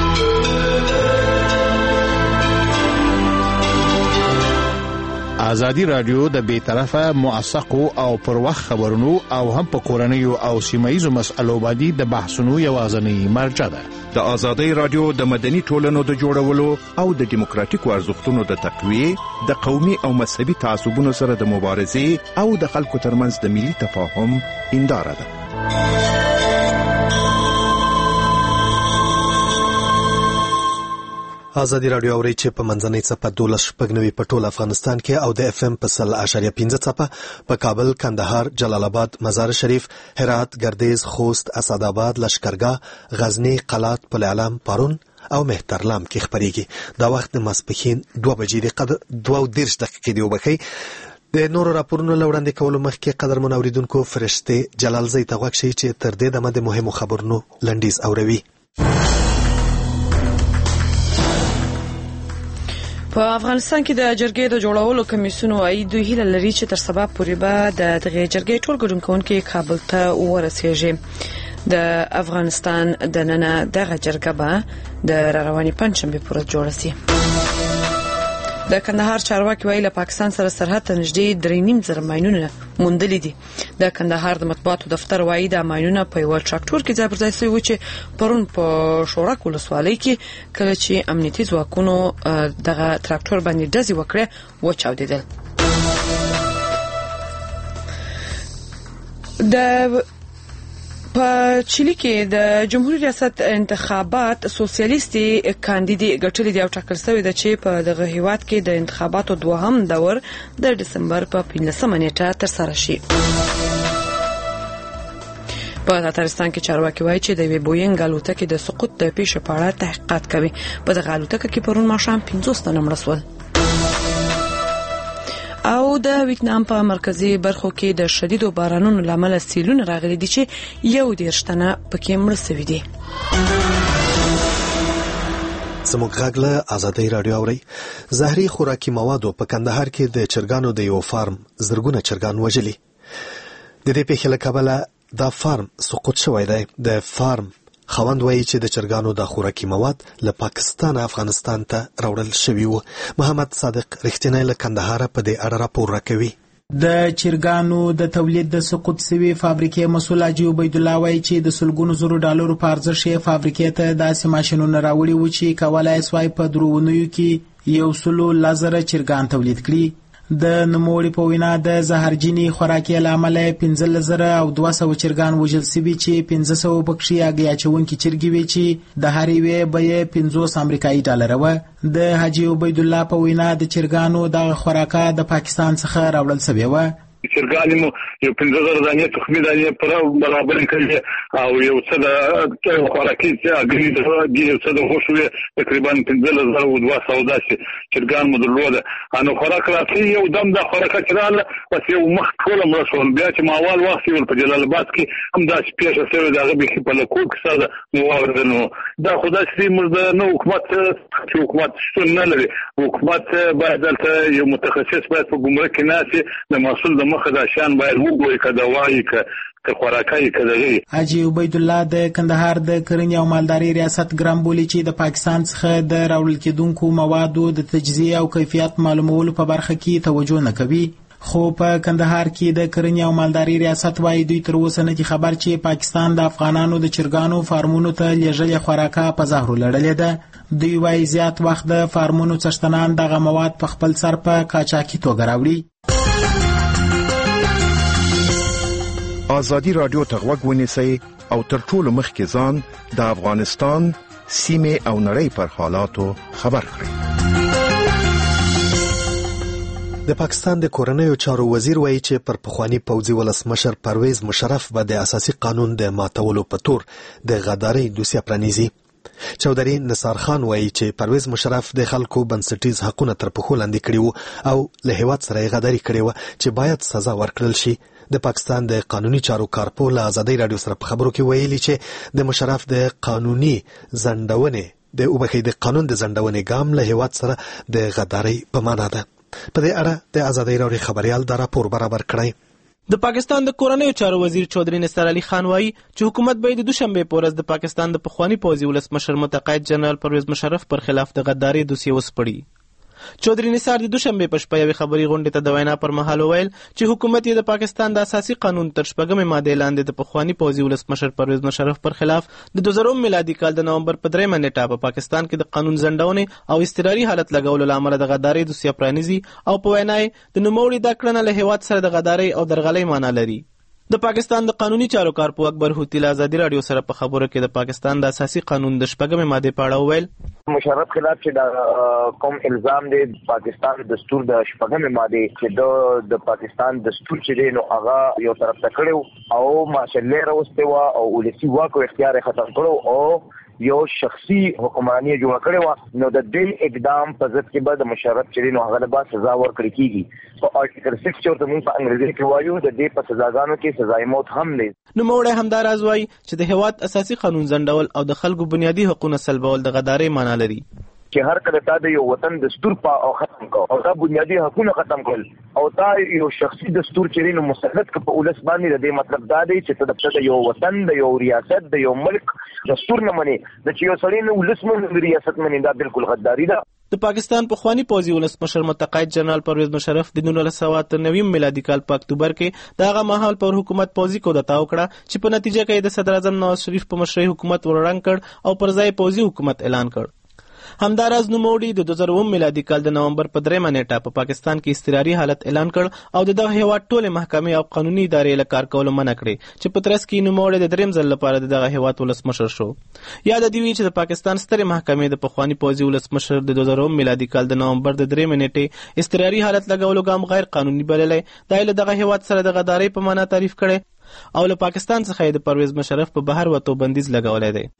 Speaker 10: ازادي رادیو د بیطرفه موثقو او پر وخت خبرونو او هم په کورنیو او سیمایي مسایلو باندې د بحثونو یوازینی مرجع ده. د ازادي رادیو د مدني ټولنو د جوړولو او د دیموکراتیکو ارزښتونو د تقویه، د قومي او مذهبي تعصبونو سره د مبارزې او د خلکو ترمنځ د ملي تفاهم هنداره ده.
Speaker 1: ازادي رادیو اوري چې په منځنۍ څپه دولس شپږ نوي په ټول افغانستان کې او د اف ام په سل اشاریه پنځه څپه په کابل، کندهار، جلال آباد، مزار شریف، هرات، ګردیز، خوست، اسداباد، لشکرګاه، غزنی، قلات، پل علم، پارون او مهترلام کې خبريږي. دا وخت د ماسپښین دوه بجې د قدر دوه او دېرش دقیقې دی وبخي. د نورو راپورونو لوړاندې کولو مخکې قدر من اوریدونکو فرشته جلال زئی ته غوښتي چې تر دې دمه د مهمو خبرونو لنډیز اوروي.
Speaker 5: په افغانستان کې د جرګې د جوړولو کمیسیون وايي دوی هیله لري چې تر سبا پورې به د دغه جرګې ټول ګډونکونکي کابل ته ورسیږي. د افغانستان د نن دغه جرګه به د رواني پنځشنبه پر ورځ جوړه شي. د کندهار چارواکي ویل پاکستان سره سرحد ته نږدې درې نیم زره ماینونه موندلې دي. د کندهار د مطبوعاتو دفتر وایي د ماینونه په یو تراکټور کې ځای پر ځای شوي چې پرون په شورک ولسوالۍ کې کله چې امنیتي ځواکونو دغه تراکټور باندې ډزې وکړې وچاودېدل. د په چيلي کې د جمهوریت ریاست انتخابات سوسیالیستي کاندیدي ګټلې دی او ټاکل شوی دی چې په دغه هیواد کې د انتخاباتو دوهم دور د دسمبر په پنځلسمه نیټه ترسره شي. په تاتارستان کې چارواکي وایي چې د بوینګ الوتکې د سقوط د پیښې په اړه تحقیقات کوي. په دغه الوتکه کې پرون ماښام پنځوس تنه مړه شول. او د ویتنام په مرکزی برخو کې د شدیدو بارانونو لامل سیلونه راغلي دي چې یو دېرش تنه پکې مړه شوي دي.
Speaker 1: زموږ غږ له ازادي رادیو اوري. زهري خوراکي موادو په کندهار کې د چرګانو د یو فارم زرګونه چرګان وژلي. د دې پیښې له کبله دا فارم سقوط شوی دی. د فارم خوند وایي چې د چرګانو د خوراکي مواد له پاکستان افغانستان ته راوړل شوي وو. محمد صادق رښتینی له کندهار په دې اړه راپور راکوي.
Speaker 18: د چرګانو د تولید د سقوط سوي فابریکې مسؤل حاجي عبید الله وایي چې د سلګونو زرو ډالرو په ارزښت یې فابریکې ته داسې ماشینونه راوړي وو چې کولای شوای په درونیو کې یو سلو لزر چرګان تولید کړي. د نوموړي په وینا د زهرجنې خوراکي لامل پنځه زره او دوه سوه چرګان وژل شوي چې پنځه سوه پکښې هګۍ اچونکي چرګې وې چې د هرې یوې بیه پنځوس امریکایي ډالره وه. د حاجي عبید الله په وینا د چرګانو دغه خوراکه د پاکستان څخه راوړل شوې وه.
Speaker 19: چرګان مو یو پنځه زره دانې تخمي دانې پر برابر کړي او یو څه د خوراکي چې اګري د یو څه د هوښوي تقریبا پنځه زره او دوه سوه داسې چرګان مو درلوده. انو خوراک راځي یو دم د خوراک چراله بس یو مخ ټول مړ شول. بیا چې ماوال وخت یو په جلال آباد کې هم داسې پیښه شوې ده. هغه به په لکو کې ساده موارد نو دا خدای سي مرده نو حکومت چې حکومت شتون نه لري. حکومت باید دلته یو متخصص باید په ګمرک کې ناسي د مسول د مخه دا شان باید وګوري که دوایي که که خوراکي که دغه.
Speaker 18: حاجي عبید الله د کندهار د کرنې او مالدارۍ ریاست ګرام بولي چې د پاکستان څخه د راوړل کېدونکو موادو د تجزیه او کیفیت معلومولو په برخه کې توجه نه کوي. خو په کندهار کې د کرنې او مالدارۍ ریاست وايي دوی تر اوسه نه دي خبر چې پاکستان د افغانانو د چرګانو فارمونو ته لیږلې خوراکه په زهرو لړلې ده. دوی وايي زیات وخت د فارمونو څښتنان دغه مواد په خپل سر په قاچاقي توګه راوړي.
Speaker 10: ازادي رادیو ته غوږ ونیسئ او تر ټولو مخکې ځان د افغانستان سیمې او نړۍ پر حالاتو خبر کړئ.
Speaker 1: د پاکستان د کورنیو چارو وزیر وایي چې پر پخوانی پوځي ولسمشر پرویز مشرف به د اساسي قانون د ماتولو په تور د غدارۍ دوسیه پرانیزي. چودري نثار خان وایي چې پرویز مشرف د خلکو بنسټیز حقونه تر پښو لاندې کړي وو او له هیواد سره یې غداري کړې وه چې باید سزا ورکړل شي. د پاکستان د قانوني چارو کارپو له ازادۍ راډیو سره په خبرو کې ویلي چې د مشرف د قانوني ځنډونې د وبخي د قانون د ځنډونې ګام له هیواد سره د غداري په معنا ده. په دې اړه د ازادۍ راډیو خبريال دا راپور برابر کړی.
Speaker 20: د پاکستان د کورنیو چارو وزیر چودري نثار علي خان وایي چې حکومت به د دوشنبه په ورځ د پاکستان د پخوانی پوځي ولسمشر متقاعد جنرال پرویز مشرف پر خلاف د غداري دوسیه وسپړي. چودري نثار د دوشنبه په شپه یوې خبري غونډې ته د وینا پر مهال ویل چې حکومت یې د پاکستان د اساسي قانون تر شپږمې ماده لاندې د پخوانی پوځي ولسمشر پرویز مشرف پر خلاف د دوه زره میلادي کال د نومبر په دریمه نیټه په پاکستان کې د قانون ځنډونې او اضطراري حالت لګولو لامل د غداري دوسیه پرانیزي او په وینا یې د نوموړي د کړنه له هیواد سره د غداري او درغلۍ معنی لري. د پاکستان د قانوني چارو کارپو اکبر هوتی له ازادي راډیو سره په خبرو کې د پاکستان د اساسي قانون د شپږمې ماده په اړه وویل
Speaker 21: مشرف خلاف چې د کوم الزام دی پاکستان دستور د شپږمې ماده چې د پاکستان دستور چې دی نو هغه یو طرف ته کړو او ماشالله راوسته وا او ولسی واکو اختیار ختم کړو او یو شخصي حکمرانی جوړ کړی و نو د دې اقدام په ضد کې به د مشرف چې نو هغه به سزا ورکړي کیږي. په آرټیکل سکس چې ورته موږ په انګریزي کې وایو د دې په سزاګانو کې سزای موت هم دی.
Speaker 20: نو موړی همدار از وایي چې د هیواد اساسي قانون ځنډول او د خلکو بنیادی حقوقونه سلبول د غداري معنی لري.
Speaker 21: چې هر کله تا د یو وطن دستور په او ختم کو او دا بنیادی حقوقونه ختم کړل او دا یو شخصي دستور چې نو مسلط ک په ولس باندې د مطلب دا دی چې د یو وطن د یو ریاست د یو ملک دستور نه مني د چې یو سړی نو ولس من ریاست مني دا بالکل غداری ده.
Speaker 20: د پاکستان پخوانی پوځي ولسمشر متقاعد جنرال پرویز مشرف د نولس سوه اته نوي میلادي کال په اکتوبر کې دغه مهال پر حکومت پوځي کو دتاو کړه چې په نتیجه کې د صدر اعظم نواز شریف په مشرۍ حکومت ورړنګ کړ او پر ځای پوځي حکومت اعلان کړ. همداراز نوموړي د دوه زره میلادي کال د نومبر په دریمه نیټه په پاکستان کې اضطراري حالت اعلان کړ او د دغه هیواد ټولې محکمې او قانوني ادارې له کار کولو منع کړې چې په ترڅ کې نوموړي د دریم ځل لپاره د دغه هیواد ولسمشر شو. یاد دی چې د پاکستان سترې محکمې د پخوانی پوځي ولسمشر د دوه زره میلادي کال د نومبر د دریمه نیټې اضطراري حالت لګولو ګام غیر قانوني بللې دا له دغه هیواد سره د غداري په معنا تعریف کړي او له پاکستان څخه د پرویز مشرف په بهر وته بندیز لګولې دی.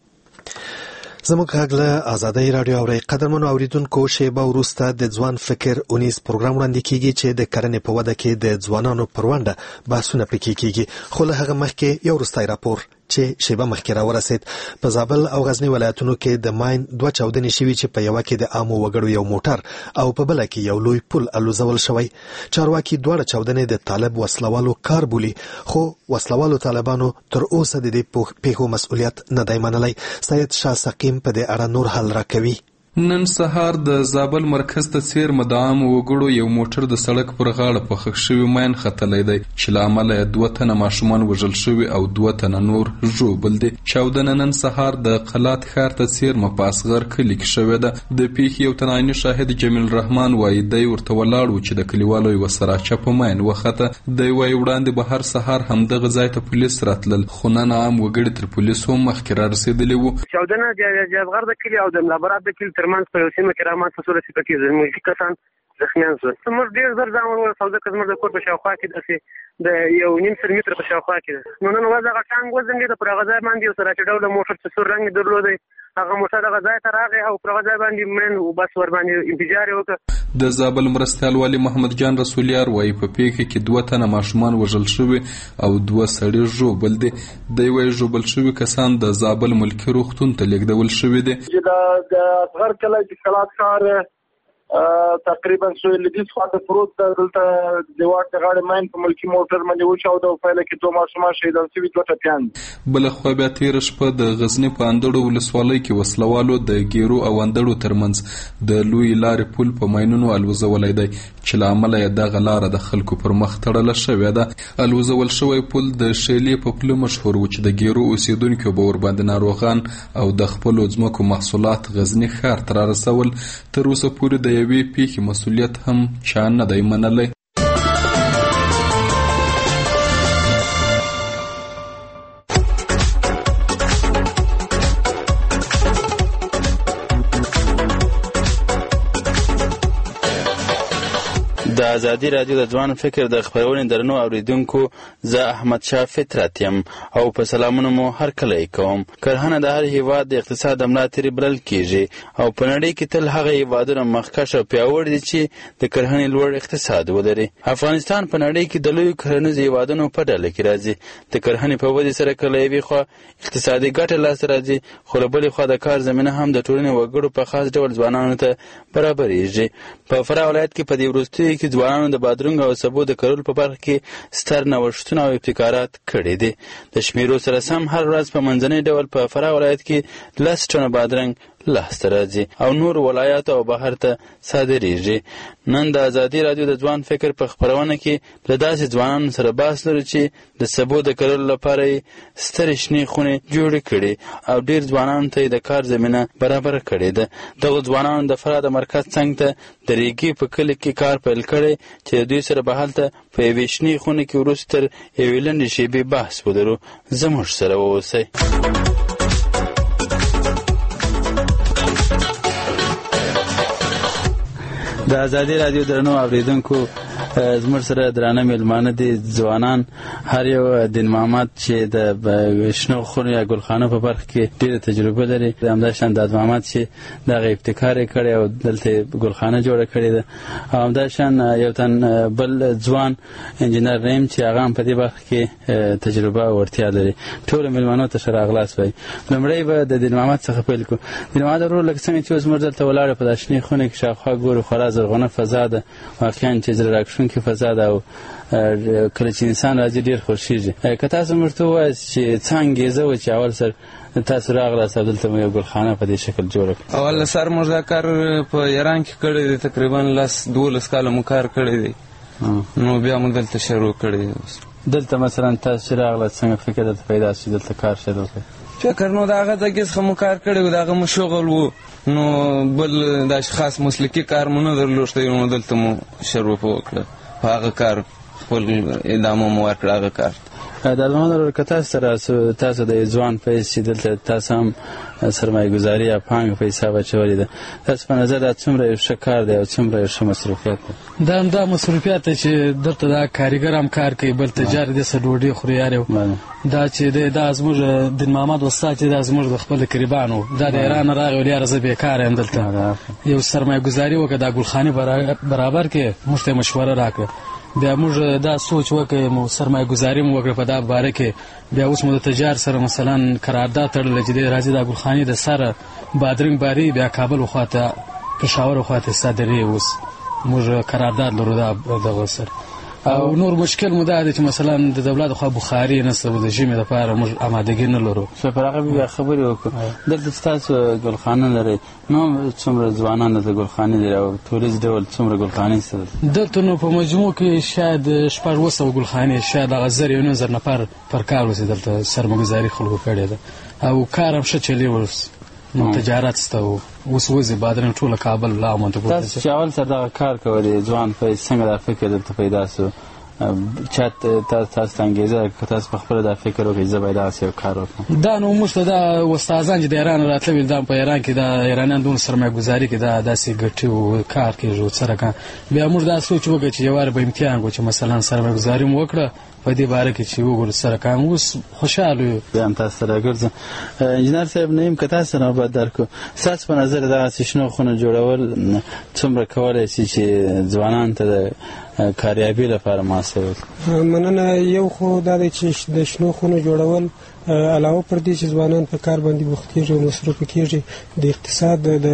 Speaker 1: زموږ غږ له ازادۍ راډیو اوري قدرمنو اوریدونکو شیبه وروسته د ځوان فکر اونیز پروګرام وړاندې کیږي چې د کرنې په وده کې د ځوانانو پر ونډه بحثونه پکې کیږي خو له هغه مخکې یو وروستی راپور چې شیبه مخکې راورسید. په زابل او غزنی ولایتونو کې د ماین دوه چاودنې شوي چې په یوه کې د عامو وګړو یو موټر او په بله کې یو لوی پل الوزول شوی. چارواکي دواړه چاودنې د طالب وسلوالو کار بولي خو وسلوالو طالبانو تر اوسه د دې پیښو مسؤلیت نه دی منلی. سید شاه سقیم په دې اړه نور حل راکوي.
Speaker 22: نن سهار د زابل مرکز ته څیر مدام وګړو یو موټر د سړک پر غاړه په خښ شوی ماین ختلی دی چې له امله یې دوه تنه ماشومان وژل شوي او دوه تنه نور ژوبل دي. چاودنه نن سهار د قلات ښار ته څیرمه په اصغر کلي کې شوې ده. د پیښې یو تن عیني شاهد جمیل رحمان وایي دی ورته ولاړ و چې د کلیوالو یوه سراچه په ماین وخته. دی وایي وړاندې به هر سهار همدغه ځای ته پولیس راتلل خو نن عام وګړي تر پولیسو مخکې را رسېدلي وو.
Speaker 23: چاودنه د جاذغر د کلي او د ملابرات د کلي ترمنځ په یو سیمه کې رامان په صورت کې زموږ کسان زخمیان شول. موږ ډېر زر ځان ورسول ځکه زموږ د کور په شاوخوا کې داسې د یو نیم سل متره په شاوخوا کې ده. نو نن ورځ هغه ټانک وزنګېده پر هغه ځای باندې یو سراچه ډوله موټر چې سور رنګ یې درلودی هغه موټر هغه ځای ته راغی او پر هغه ځای باندې مین بس ور باندې انفجار یې وکړ.
Speaker 22: د زابل مرستیال والي محمد جان رسولیار وایي په پیښه کې دوه تنه ماشومان وژل شوي او دوه سړي ژوبل دي. دی وایي ژوبل شوي کسان د زابل ملکي روغتون ته لیږدول شوي دي.
Speaker 24: چې د اصغر کلی د کلات ښار تقریبا سوی لدیس خواته پروت ده. دلته د واټ د غاړې ماین په ملکي موټر باندې وچاوده او پایله کې دوه ماشومان شهیدان شوي دوه ټپیان.
Speaker 22: بلخوا بیا تېره شپه د غزني په اندړو ولسوالۍ کې وسلوالو د ګیرو او اندړو ترمنځ د لویې لارې پل په ماینونو الوزولی دی چې له امله یې دغه لاره د خلکو پر مخ تړله شوې ده. الوزول شوی پل د شیلې په پله مشهور و چې د ګیرو اوسیدونکو به ورباندې ناروغان او د خپلو ځمکو محصولات غزني ښار ته رارسول. تر اوسه پورې د یوې پیښې مسؤلیت هم چا نه دی منلی.
Speaker 3: د ازادي رادیو د ځوان فکر د خپرونې درنو اوریدونکو زه احمد شاه فطرت یم او په سلامونو مو هرکلی کوم. کرهنه د هر هیواد د اقتصاد د ملا تیر بلل کیږي او په نړۍ کې تل هغه هیوادونه مخکښ او پیاوړي دي چې د کرهنې لوړ اقتصاد ولري. افغانستان په نړۍ کې د لویو کرهنیزو هیوادونو په ډله کې راځي. د کرهنې په ودې سره کله یوې خوا اقتصادي ګټه لاسته راځي، خو له بلې خوا د کار زمینه هم د ټولنې وګړو په خاص ډول ځوانانو ته برابریږي. په فراه ولایت کې په دې وروستیو کې ځوانانو د بادرنګ او سبو د کرلو په برخه کې ستر نوښتونه او ابتکارات کړي دي. د شمیرو سره سم هر ورځ په منځني ډول په فراه ولایت کې لس ټنه بادرنګ لاسته راځي او نور ولایاتو او بهر ته صادریږي. نن د ازادي رادیو د ځوان فکر په خپرونه کې له داسې ځوانانو سره بحث لرو چې د سبو د کرلو لپاره یې سترې شنې خونې جوړې کړي او ډېر ځوانانو ته یې د کار زمینه برابره کړې ده. دغو ځوانانو د فراه د مرکز څنګ ته د ریګي په کلي کې کار پیل کړی چې د دوی سره به هلته په یوې شنې خونې کې وروسته تر یوې لنډې شېبې بحث ولرو. زموږ سره واوسئ. د ازادي رادیو درنو اوریدونکو زموږ سره درانه میلمانه دي ځوانان. هر یو دین محمد چې د شنو خونو یا ګلخانو په برخه کې ډېره تجربه لري، همداشان داد محمد چې دغه ابتکار یې کړی او دلته ګلخانه جوړه کړې ده، او همداشان یو تن بل ځوان انجینر رحیم چې هغه هم په دې برخه کې تجربه او وړتیا لري. ټولو میلمنو ته ښه راغلاست وایي. لومړی به د دین محمد څخه پیل کړو. دین محمد ورور لکه څنګه چې اوس موږ دلته ولاړ په دا شنې خونې کې شاوخوا ګورو، خورا زرغونه فضا ده، واقعا چې زړه راکښونکې فضا ده او کله چې انسان راځي ډېر خوښېږي. که تاسو موږ ته ووایاست چې څه انګېزه وه چې اول سر تاسو راغلاست او دلته مو یو ګلخانه په دې شکل جوړه کړه؟
Speaker 4: اول سر موږ دا کار په ایران کې کړی دی، تقریبا لس دولس کاله مو کار کړی دی، نو بیا مو دلته شروع کړی دی.
Speaker 3: دلته مثلا تاسو چې راغلاست څنګه فکر درته پیدا شو دلته کار شروع کړئ؟
Speaker 4: فکر نو د هغه ځای څخه مو کار کړی و، د هغه مو شغل و، نو بل داسې خاص مسلکي کار مو نه درلوښتی، نو دلته مو شروع وکړه په هغه کار، خپل ادامه مو ورکړه هغه کار.
Speaker 3: د ازمانو که تاسو سره تاسو د ځوان په حیث چې دلته تاسو هم سرمایه ګزاري یا پانګه په حساب اچولې ده، تاسو په نظر دا څومره یو ښه کار دی او څومره یو ښه مصروفیت دی؟
Speaker 6: دا هم دا مصروفیت دی چې دلته دا کاریګر هم کار کوي، بل تجار دې څه ډوډۍ خوري یار یو. دا چې دی دا زموږ دین محمد استاد چې دا زموږ د خپل قریبان و، دا د ایران راغی ویل یاره زه بېکاره یم دلته، یو سرمایه ګزاري وکړه دا ګلخانې برابر کړې، موږ ته یې مشوره راکړه. بیا موږ دا سوچ وکړو مو سرمایه ګزاري مو وکړه په دا باره کې. بیا اوس مو د تجار سره مثلا قرارداد تړلی چې دی راځي دا ګلخانې د سره بادرنګ باري بیا کابل وخواته پېښور وخواته صادروي. اوس موږ قرارداد لرو دا دغه سره. او نور مشکل مو دا دی چې مثلا د دولت خو بخاري نشته، د ژمي لپاره موږ آمادګي نه لرو.
Speaker 3: څه پر هغه بیا خبرې وکړو. دلته تاسو ګلخانه لرئ، نو څومره ځوانان د ګلخانې لري او ټولیز ډول څومره ګلخانې شته
Speaker 6: دلته؟ نو په مجموع کې شاید شپږ اووه سوه ګلخانې، شاید هغه زر یو نیم زر نفر پر کار اوسي دلته سرمایه‌ګزاري خلکو کړې ده او کار هم ښه چلی اوس. نو تجارت شته اوس وځي بادرنګ ټوله کابل لا مونته کوي.
Speaker 3: تاسو چې اول سره دغه کار کوئ ځوان په څنګه دا فکر دلته پیدا شو؟ چات تاسو ته انګېزه که تاسو په خپله دا فکر وکړئ زه باید داسې یو کار وکړم؟
Speaker 6: دا نو موږ ته دا استادان چې د ایران راتللي دا په ایران کې دا ایرانیان دونه سرمایه ګزاري کې دا داسې ګټي و کار کېږي ورسره. بیا موږ دا سوچ وکړو چې یو وار به امتحان کړو چې مثلا سرمایه ګزاري مو وکړه په دې باره کې چې وګورو سره کار اوس خوشحاله یو.
Speaker 3: بیا هم تاسو سره ګرځم. انجینر صاحب نیم که تاسو نوبت درکړو، ستاسو په نظر دغسې شنو خونو جوړول څومره کولی شي چې ځوانانو ته د کاریابي لپاره محاسب وکړي؟
Speaker 9: مننه. یو خو دا دی چې د شنو خونو جوړول علاوه پر دې چې ځوانان په کار باندې بوخت کېږي او مصروف کېږي، د اقتصاد د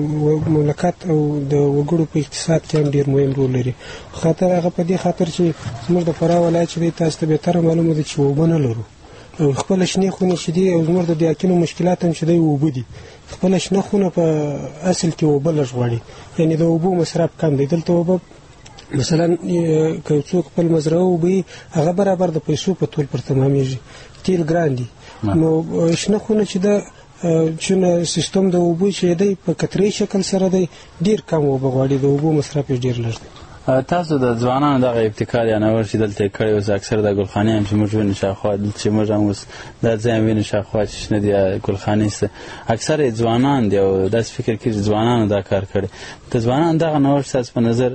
Speaker 9: مملکت او د وګړو په اقتصاد کې هم ډېر مهم رول لري. خاطر هغه په دې خاطر چې زموږ د فراه ولایت چې دی تاسو ته بهتره معلومه ده چې اوبه نه لرو، او خپله شنې خونې چې دي او زموږ د دیاکینو مشکلات هم چې دی اوبه دي. خپله شنه خونه په اصل کې اوبه لږ غواړي، یعنې د اوبو مصرف کم دی. دلته اوبه مثلا که څوک خپل مزرعه اوبه هغه برابر د پیسو په تول پر تمامیږي، تیل ګران دي. نو شنه خونه چې د چونه سیستم د اوبو چې دی په کترې شکل سره دی ډیر کم اوبه غواړي، د اوبو مصرف ډیر لږ دی.
Speaker 3: تاسو د ځوانانو دغه ابتکار یا نوښت چې دلته کړی اوس اکثر د ګلخانې هم چې موږ وینو شاوخوا چې موږ هم اوس دا ځای هم وینو شاوخوا چې شنه دي ګلخانې شته، اکثر یې ځوانان دي او داسې فکر کېږي ځوانانو دا کار کړی. د ځوانانو دغه نوښت ستاسو په نظر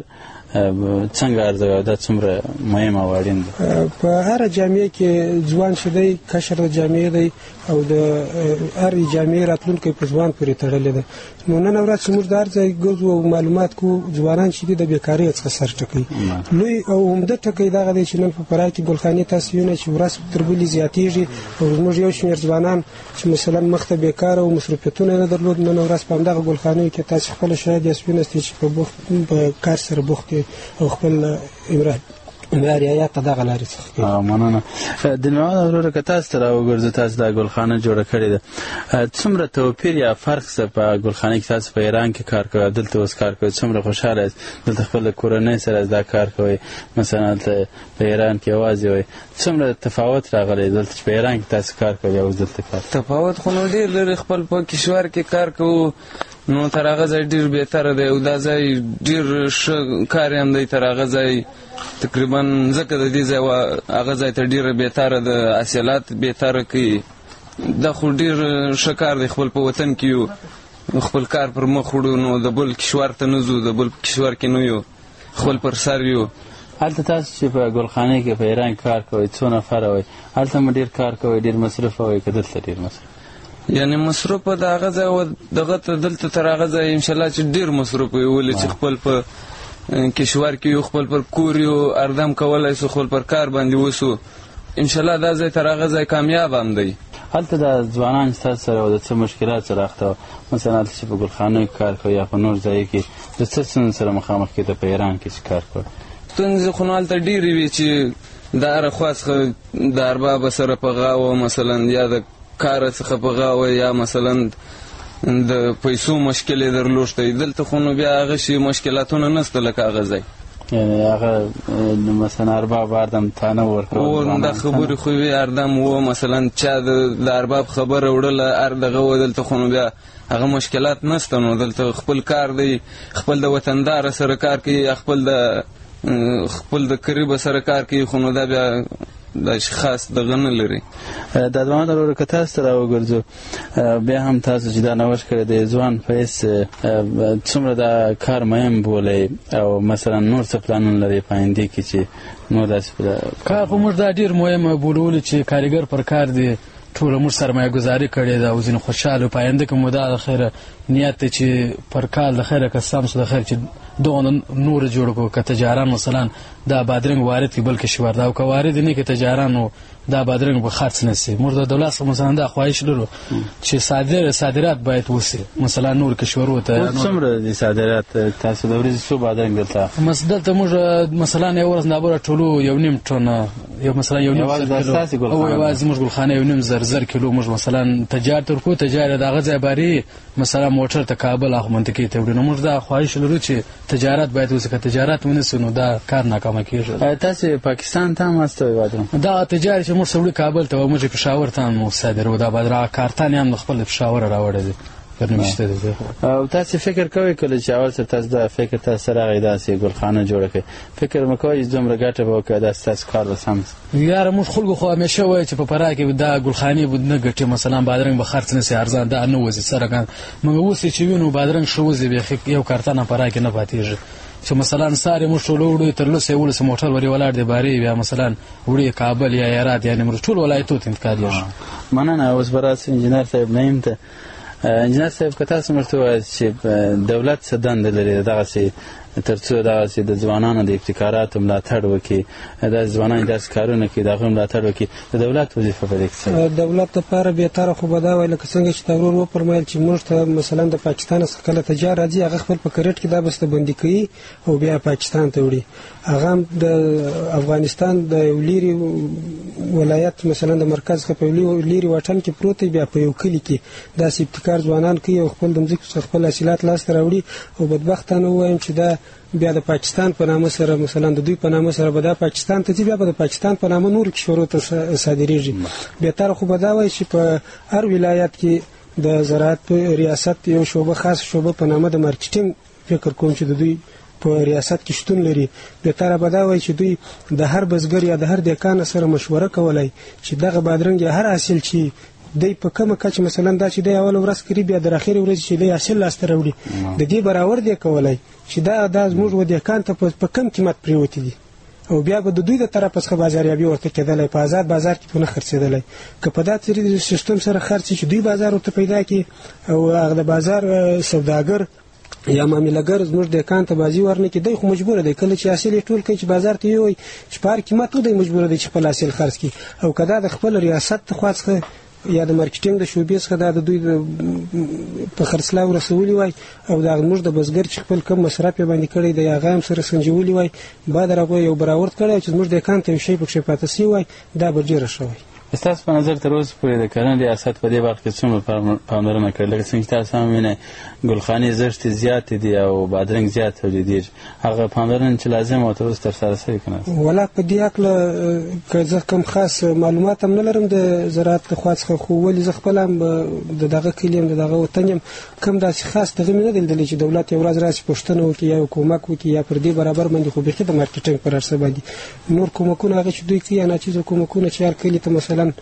Speaker 3: څنګه ارزوي دا څومره مهم او اړین دی؟
Speaker 9: په هر جامعه کې ځوان شدی کشر د جامعه دی او د هر جامعه راتلونکي په ځوان پورې تړلې ده. نو نن ورځ موږ د ارزای ګوزو او معلومات کو ځوانان چې د بیکاری څخه سر ټکوي. لوی او عمده ټکی دا غوډي چې نن په پرای کې ګلخاني تاسو یو نه چې ورځ تر بلې زیاتېږي او موږ یو شمېر ځوانان چې مثلا مخته بیکار او مصروفیتونه نه درلود نن ورځ په همدغه ګلخاني کې تاسو خپل شاید یاسمین استې چې په بوخت په کار سره بوخت او خپل امراه مریایات دغه لارې څخه.
Speaker 3: اه مننه. د نوو ورو که تاسو ته راوګرځو تاسو د ګلخانه جوړه کړې ده څومره توپیر یا فرق څه په ګلخانه کې تاسو په ایران کې کار کوئ دلته اوس کار کوئ څومره خوشاله یاست دلته خپل کورنۍ سره دا کار کوئ مثلا په ایران کې یوازې وئ څومره تفاوت راغلی دلته چې په ایران کې تاسو کار کوئ او دلته کار
Speaker 4: تفاوت خو نو ډېر لري خپل په کشور کې کار کوو نو تر هغه ځای ډېر بهتره دی او دا ځای ډېر ښه کار هم دی تر هغه ځای تقریبا ځکه د دې ځای هغه ځای ته ډېره بهتره ده حاصلات بهتره کوي دا خو ډېر ښه کار دی خپل په وطن کې یو خپل کار پر مخ وړو نو د بل کشور ته نه ځو د بل کشور کې نه یو خپل پر سر یو.
Speaker 3: هلته تاسو چې په ګلخانه کې په ایران کار کوئ څو نفره وئ هلته مو ډېر کار کوئ ډېر مصروفه وئ که دلته ډېر مصروف
Speaker 4: یعنی مصروف په دغه ځای دغه ته دلته تر هغه ځای انشاءالله چې ډېر مصروف وي ولې چې خپل په کشور کې یو خپل پر کور یو اردم کولی سو خپل پر کار باندې وسو انشاءالله دا ځای تر هغه ځای کامیاب هم دی.
Speaker 3: هلته د ځوانان ستاسو سره د څه مشکلات سره اخته مثلا هلته چې په ګلخانو کې کار کوي یا په نور ځای کې د څه ستونزو سره مخامخ کېده په ایران کې چې کار کوي؟
Speaker 4: ستونزې خو نو هلته ډېرې وي چې د هره خوا څخه د اربابه سره په غاوه مثلا یا د کار څخه په غاوه یا مثلا د پیسو مشکل یې درلوشتی دلته خو نو بیا هغه شي مشکلاتونه نشته لکه هغه ځای
Speaker 3: یعنی هغه مثلا ارباب اردم تا نه ورکول
Speaker 4: دا خبرې خو وي اردم و مثلا چا د ارباب خبره وړله هر دغه و دلته خو نو بیا هغه مشکلات نشته نو دلته خپل کار دی خپل د وطندار سره کار کوي خپل د خپل د قریب سره کار کوي خو نو دا بیا دا خاص دغه نه لري.
Speaker 3: د ځوان ورو که تاسو ته راوګرځو بیا هم تاسو چې دا نوښت کړی دی ځوان په هېڅ څومره دا کار مهم بولئ او مثلا نور څه پلانونه لرئ په آینده کې چې نور داسې
Speaker 6: کار خو موږ دا ډېر مهم بولولو چې کارګر پر کار دی ټوله موږ سرمایه ګزاري کړې ده او ځینې خوشحاله په آینده کې مو دا د خیره نیت دی چې پر کال د خیره که سم سو د خیر چې دغه نور جوړ کړو که تجاران مثلا دا بادرنګ وارد کړي بل کشور دا او که وارد نه کړي تجارانو دا بادرنګ به خرڅ نه شي موږ د دولت څخه مثلا دا خواهش لرو چې صادر صادرات باید وشي مثلا نور کشورو ته
Speaker 3: څومره دي صادرات تاسو د ورځې څو بادرنګ دلته
Speaker 6: مثلا دلته موږ مثلا یو ورځ نابره ټولو یو نیم ټن یو مثلا یو نیم کیلو او یوازې موږ ګلخانه یو نیم زر زر کیلو موږ مثلا تجارت ورکو تجارت دغه ځای باري مثلا موټر ته کابل اخ منطقې ته وړي نو موږ دا خواهش لرو چې تجارت باید وسه تجارت ونسو نو دا کار ناکامه کیږي.
Speaker 3: تاسو پاکستان ته هم استوي وادرم
Speaker 6: دا تجارت چې موږ سوړي کابل ته موږ پېښور ته مو صادرو دا بدر کارتان هم خپل پېښور راوړل دي پرنمشته دي.
Speaker 3: او تاسو فکر کوئ کله چې اول سره تاسو دا فکر تاسو سره غیدا سي ګلخانه جوړه کړئ فکر مکوئ زموږ ګټه به وکړي دا تاسو کار وسم
Speaker 6: یار موږ خلکو خو همیشه وای چې په پرا کې دا ګلخانه بود نه ګټي مثلا بادرنګ به خرڅ نه سي ارزان دا نه وځي سره موږ وسی چې وینو بادرنګ شو وځي به یو کارتانه پرا کې نه پاتېږي چې مثلا ساره مو ټول وړي تر لسه ولس موټر وری ولاړ دی باري بیا مثلا وړي کابل یا هرات یعنی موږ ټول ولایتو ته انتقال یو
Speaker 3: مننه اوس براس انجنیر صاحب نیم ته انجنیر صاحب که تاسو مرته چې دولت څه دنده لري دغه سي ترڅو دا چې د ځوانانو د ابتکاراتو ملاتړ وکړي د ځوانانو داس کارونه کوي دغه ملاتړ وکړي د دولت وظیفه په دې کې
Speaker 9: دولت لپاره به تر خو به دا ویل که څنګه چې تورور و پرمایل چې موږ ته مثلا د پاکستان څخه کله تجارت راځي هغه خپل په کرېټ کې دا بسته بندي کوي او بیا پاکستان ته وړي هغه د افغانستان د ولیری ولایت مثلا د مرکز څخه په ولیری وطن کې پروت بیا په یو کلی کې داسې ابتکار ځوانان کوي او خپل د مځکو څخه خپل حاصلات لاس ته راوړي او بدبختانه وایم چې دا بیا د پاکستان په نامه سره مثلا د دوی په نامه سره به دا پاکستان ته بیا به د پاکستان په نامه نور کشورو ته صادریږي به تر خو به دا وایي چې په هر ولایت کې د زراعت ریاست یو شوبه خاص شوبه په نامه د مارکیټینګ فکر کوم چې د دوی په ریاست کې شتون لري به تر به دا وایي چې دوی د هر بزګر یا د هر دکان سره مشوره کولای چې دغه بادرنګ هر حاصل چې دی په کومه کچه مثلا دا چې دی اول ورځ کړي بیا د اخر ورځ چې دی حاصل لاسته راوړي د دې برابر دی کولای چې دا د زموږ ودیکان ته په کم قیمت پریوتی دي او بیا به د دوی د طرف څخه بازاریابي ورته کېدلی په آزاد بازار کې نه خرڅېدلی که په داسې سیستم سره خرڅ چې دوی بازار ورته پیدا کړي او هغه د بازار سوداګر یا معاملهګر زموږ دیکان ته بازي ورنه کې دی خو مجبور دی کله چې حاصل ټول کوي چې بازار ته یوي چې په هر قیمت دی مجبور دی چې خپل حاصل خرڅ کړي او کدا د خپل ریاست ته خواڅ یا د مارکیټینګ د شوبې څخه د دوی په خرڅلاو رسولي وای او دا موږ د بزګر چې خپل کم مصرف باندې کړی دی هغه هم سره سنجولي وای بعد راغو یو برابر کړی چې موږ د کان ته شی په شی پاتې سی وای دا به ډیر شوی.
Speaker 3: استاس په نظر تر اوسه پورې د کرنې ریاست په دې برخه کې څومره پاملرنه کړې لکه څنګه تاسو هم وینئ ګلخانې زښت زیات دي او بادرنګ زیات تولیدېږي هغه پاملرنه چې لازم او تر اوسه ترسره شوې که نه
Speaker 9: ولا په دې هکله که زه کوم خاص معلومات هم نه لرم د زراعت لخوا څخه خو ولې زه خپل هم د دغه کلي یم د دغه وطن یم کوم داسې خاص دغه مې نه دی لیدلی چې دولت یو ورځ راسي پوښتنه وکړي یا کومک وکړي یا پر دې برابر باندې خو بیخي د مارکیټینګ پر عرصه باندې نور کومکونه هغه چې دوی کوي یا ناچیزه کومکونه چې هر کلي ته مثلا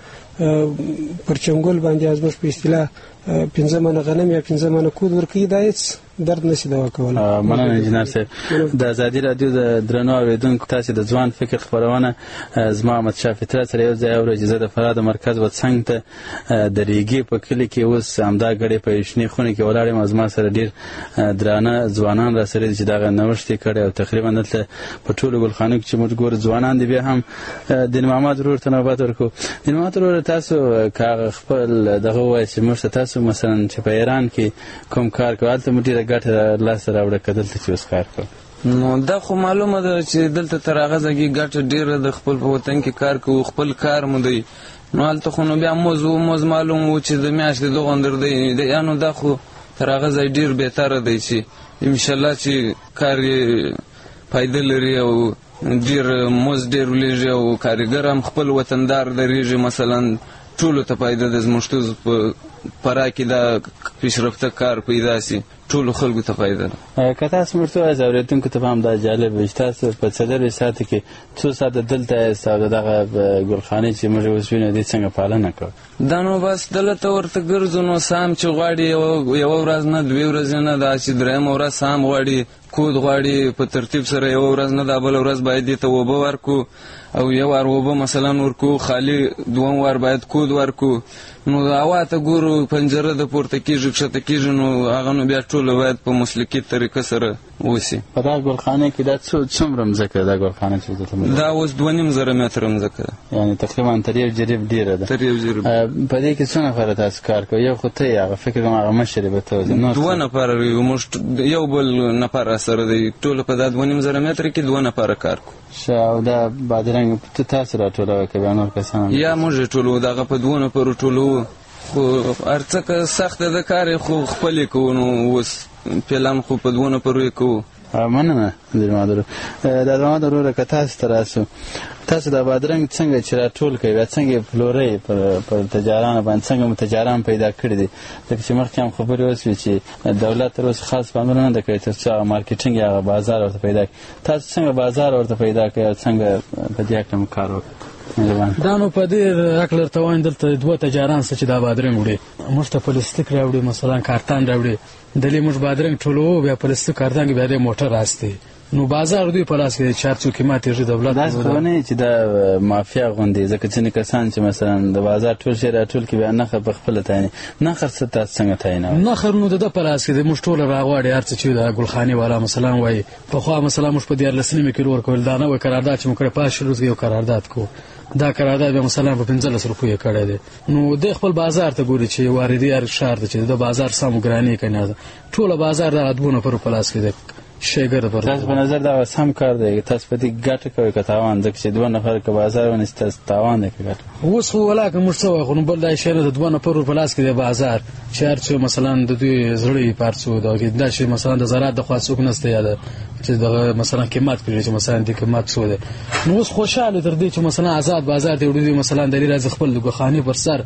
Speaker 9: پر چنګول باندې ازموږ په اصطلاح پنځه منه غنم یا پنځه منه کود ورکوي دا هېڅ درد نشي دوا کولی.
Speaker 3: مننه انجینر صاحب. د ازادي راډیو د درنو اورېدونکو تاسې د ځوان فکر خپرونه زما احمدشاه فطرت سره یو ځای اورئ چې زه د فراه د مرکز وڅنګ ته د ریګې په کلي کې اوس همدا ګړی په شنې خونې کې ولاړ یم او زما سره ډېر درانه ځوانان راسره دي چې دغه نوښت یې کړی او تقریبا دلته په ټولو ګلخانو کې چې موږ ګورو ځوانان دي بیا هم دین محمد ورور ته نوبت ورکړو. دین محمد ورور تاسو که هغه خپل دغه ووایي چې موږ ته تاسو مثلا چې په ایران کې کوم کار کوئ هلته مو ډېره ګټه لاسته راوړه که دلته چې اوس کار کوئ
Speaker 4: نو دا خو معلومه ده چې دلته تر هغه ځایږي ګټه ډېره د خپل په وطن کې کار کوو خپل کار مو دی نو هلته خو نو بیا موز و موز معلوم و چې د میاشتې دوه غوندر دی یا نو دا خو تر هغه ځای ډېر بهتره دی چې انشاءالله چې کار یې فایده لري او ډېر موز ډېر ولیږي او کارګر هم خپل وطندار درېږي مثلا ټولو ته فایده ده زموږ په فراه کې دا پیشرفته کار پیدا سي ټولو خلکو ته فایده ده.
Speaker 3: که تاسو موږ ته وایئ اورېدونکو ته به هم دا جالب وي چې تاسو په څلرویشت ساعته کې څو ساعته دلته یاست او د دغه ګلخانې چې موږ اوس وینو دې څنګه پالنه کوئ؟
Speaker 4: دا نو بس دلته ورته ګرځو نو سام چې غواړي یوه ورځ نه دوې ورځې نه دا چې درېیمه ورځ سام غواړي کود غواړي په ترتیب سره یوه ورځ نه دا بله ورځ باید دې ته اوبه ورکو او یو وار اوبه مثلا ورکو خالي دوم وار باید کود ورکو نو هوا ته ګورو پنجره د پورته کېږي کښته کېږي نو هغه نو بیا ټوله باید په مسلکي طریقه سره وسي.
Speaker 3: په دغه ګلخانې کې دا څومره مځکه ده ګلخانه چې دلته
Speaker 4: دا اوس دوه نیم زره متره مځکه ده
Speaker 3: یعنې تقریبا تر یو جریب ډېره ده
Speaker 4: تر یو جریب
Speaker 3: په دې کې څو نفره تاسو کار کوئ یو خو ته یې هغه فکر کوم هغه مشر یې به ته
Speaker 4: دوه نفره یو موږ یو بل نفر راسره دی ټوله په دا دوه نیم زره متره کې دوه نفره کار کوو.
Speaker 3: ښه او دا بادرنګ ته تاسو راټولوئ که بیا نور کسان
Speaker 4: یا موږ یې ټولوو دغه په دوو نفرو ټولوو خو هر څه که سخته ده کار یې خو خپل یې کوو نو اوس پلان خو په دوو نفرو یې کوو.
Speaker 3: مننه دیر مادر دا محمد وروره که تاسو ته راسو تاسو د بادرنګ څنګه چې راټول کوئ بیا څنګه یې پلورئ پر تجارانو باندې څنګه مو تجاران پیدا کړي دي ځکه چې مخکې هم خبرې وسوې چې دولت تر اوسه خاص پاملرنه نه ده کړې تر څو هغه مارکیټینګ یا هغه بازار ورته پیدا کړي تاسو څنګه بازار ورته پیدا کړئ او څنګه په دې هکله مو کار وکړئ؟
Speaker 6: دا نو په دې هکله درته وایم دلته دوه تجاران څه چې دا بادرنګ وړي موږ ته پلاستیک راوړي مثلا کارتان راوړي دلې موږ بادرنګ ټولوو بیا پلاستیک کارتان کې بیا د موټر راستي نو بازار دوی په لاس کې چار څوکۍ ماتې ژي دولت
Speaker 3: داسې خو نه چې دا مافیا غوندې ځکه ځینې کسان چې مثلا د بازار ټول شی راټول کړي بیا نښه په خپله تعینوي نښه څه تاسو څنګه تعینوئ؟
Speaker 6: نښه نو د ده په لاس کې دی موږ ټوله راغواړي هر څه چې د ګلخانې والا مثلا وایي پخوا مثلا موږ په دیارلس نیمې کیلو ورکول دا نه وایي قرارداد چې موږ کړی پاس شلو یو قرارداد کوو دا قرارداد بیا مثلا په پنځلس روپیو یې کړی دی نو دی خپل بازار ته ګوري چې واردي هر ښار ته چې د بازار سم ګراني کوي نه ټوله بازار د دوه نفرو په لاس کې دی شیګر پر
Speaker 3: تاسو په نظر دا سم کار دی تاسو په دې ګټه کوي که تاوان ځکه چې دوه نفر که بازار ونیسي تاسو تاوان دی که ګټه
Speaker 6: اوس خو ولاکه موږ څه وایو خو نو بل دا شی نه د دوه نفرو په لاس کې دی بازار چې هر څو مثلا د دوی زړه یې پار څو دا چې مثلا د زراعت د خوا څوک نسته یا چې دغه مثلا قیمت کړي چې مثلا د قیمت څو دی نو اوس خوشحاله تر دې چې مثلا آزاد بازار ته وړي مثلا د راځي خپل ګلخانې پر سر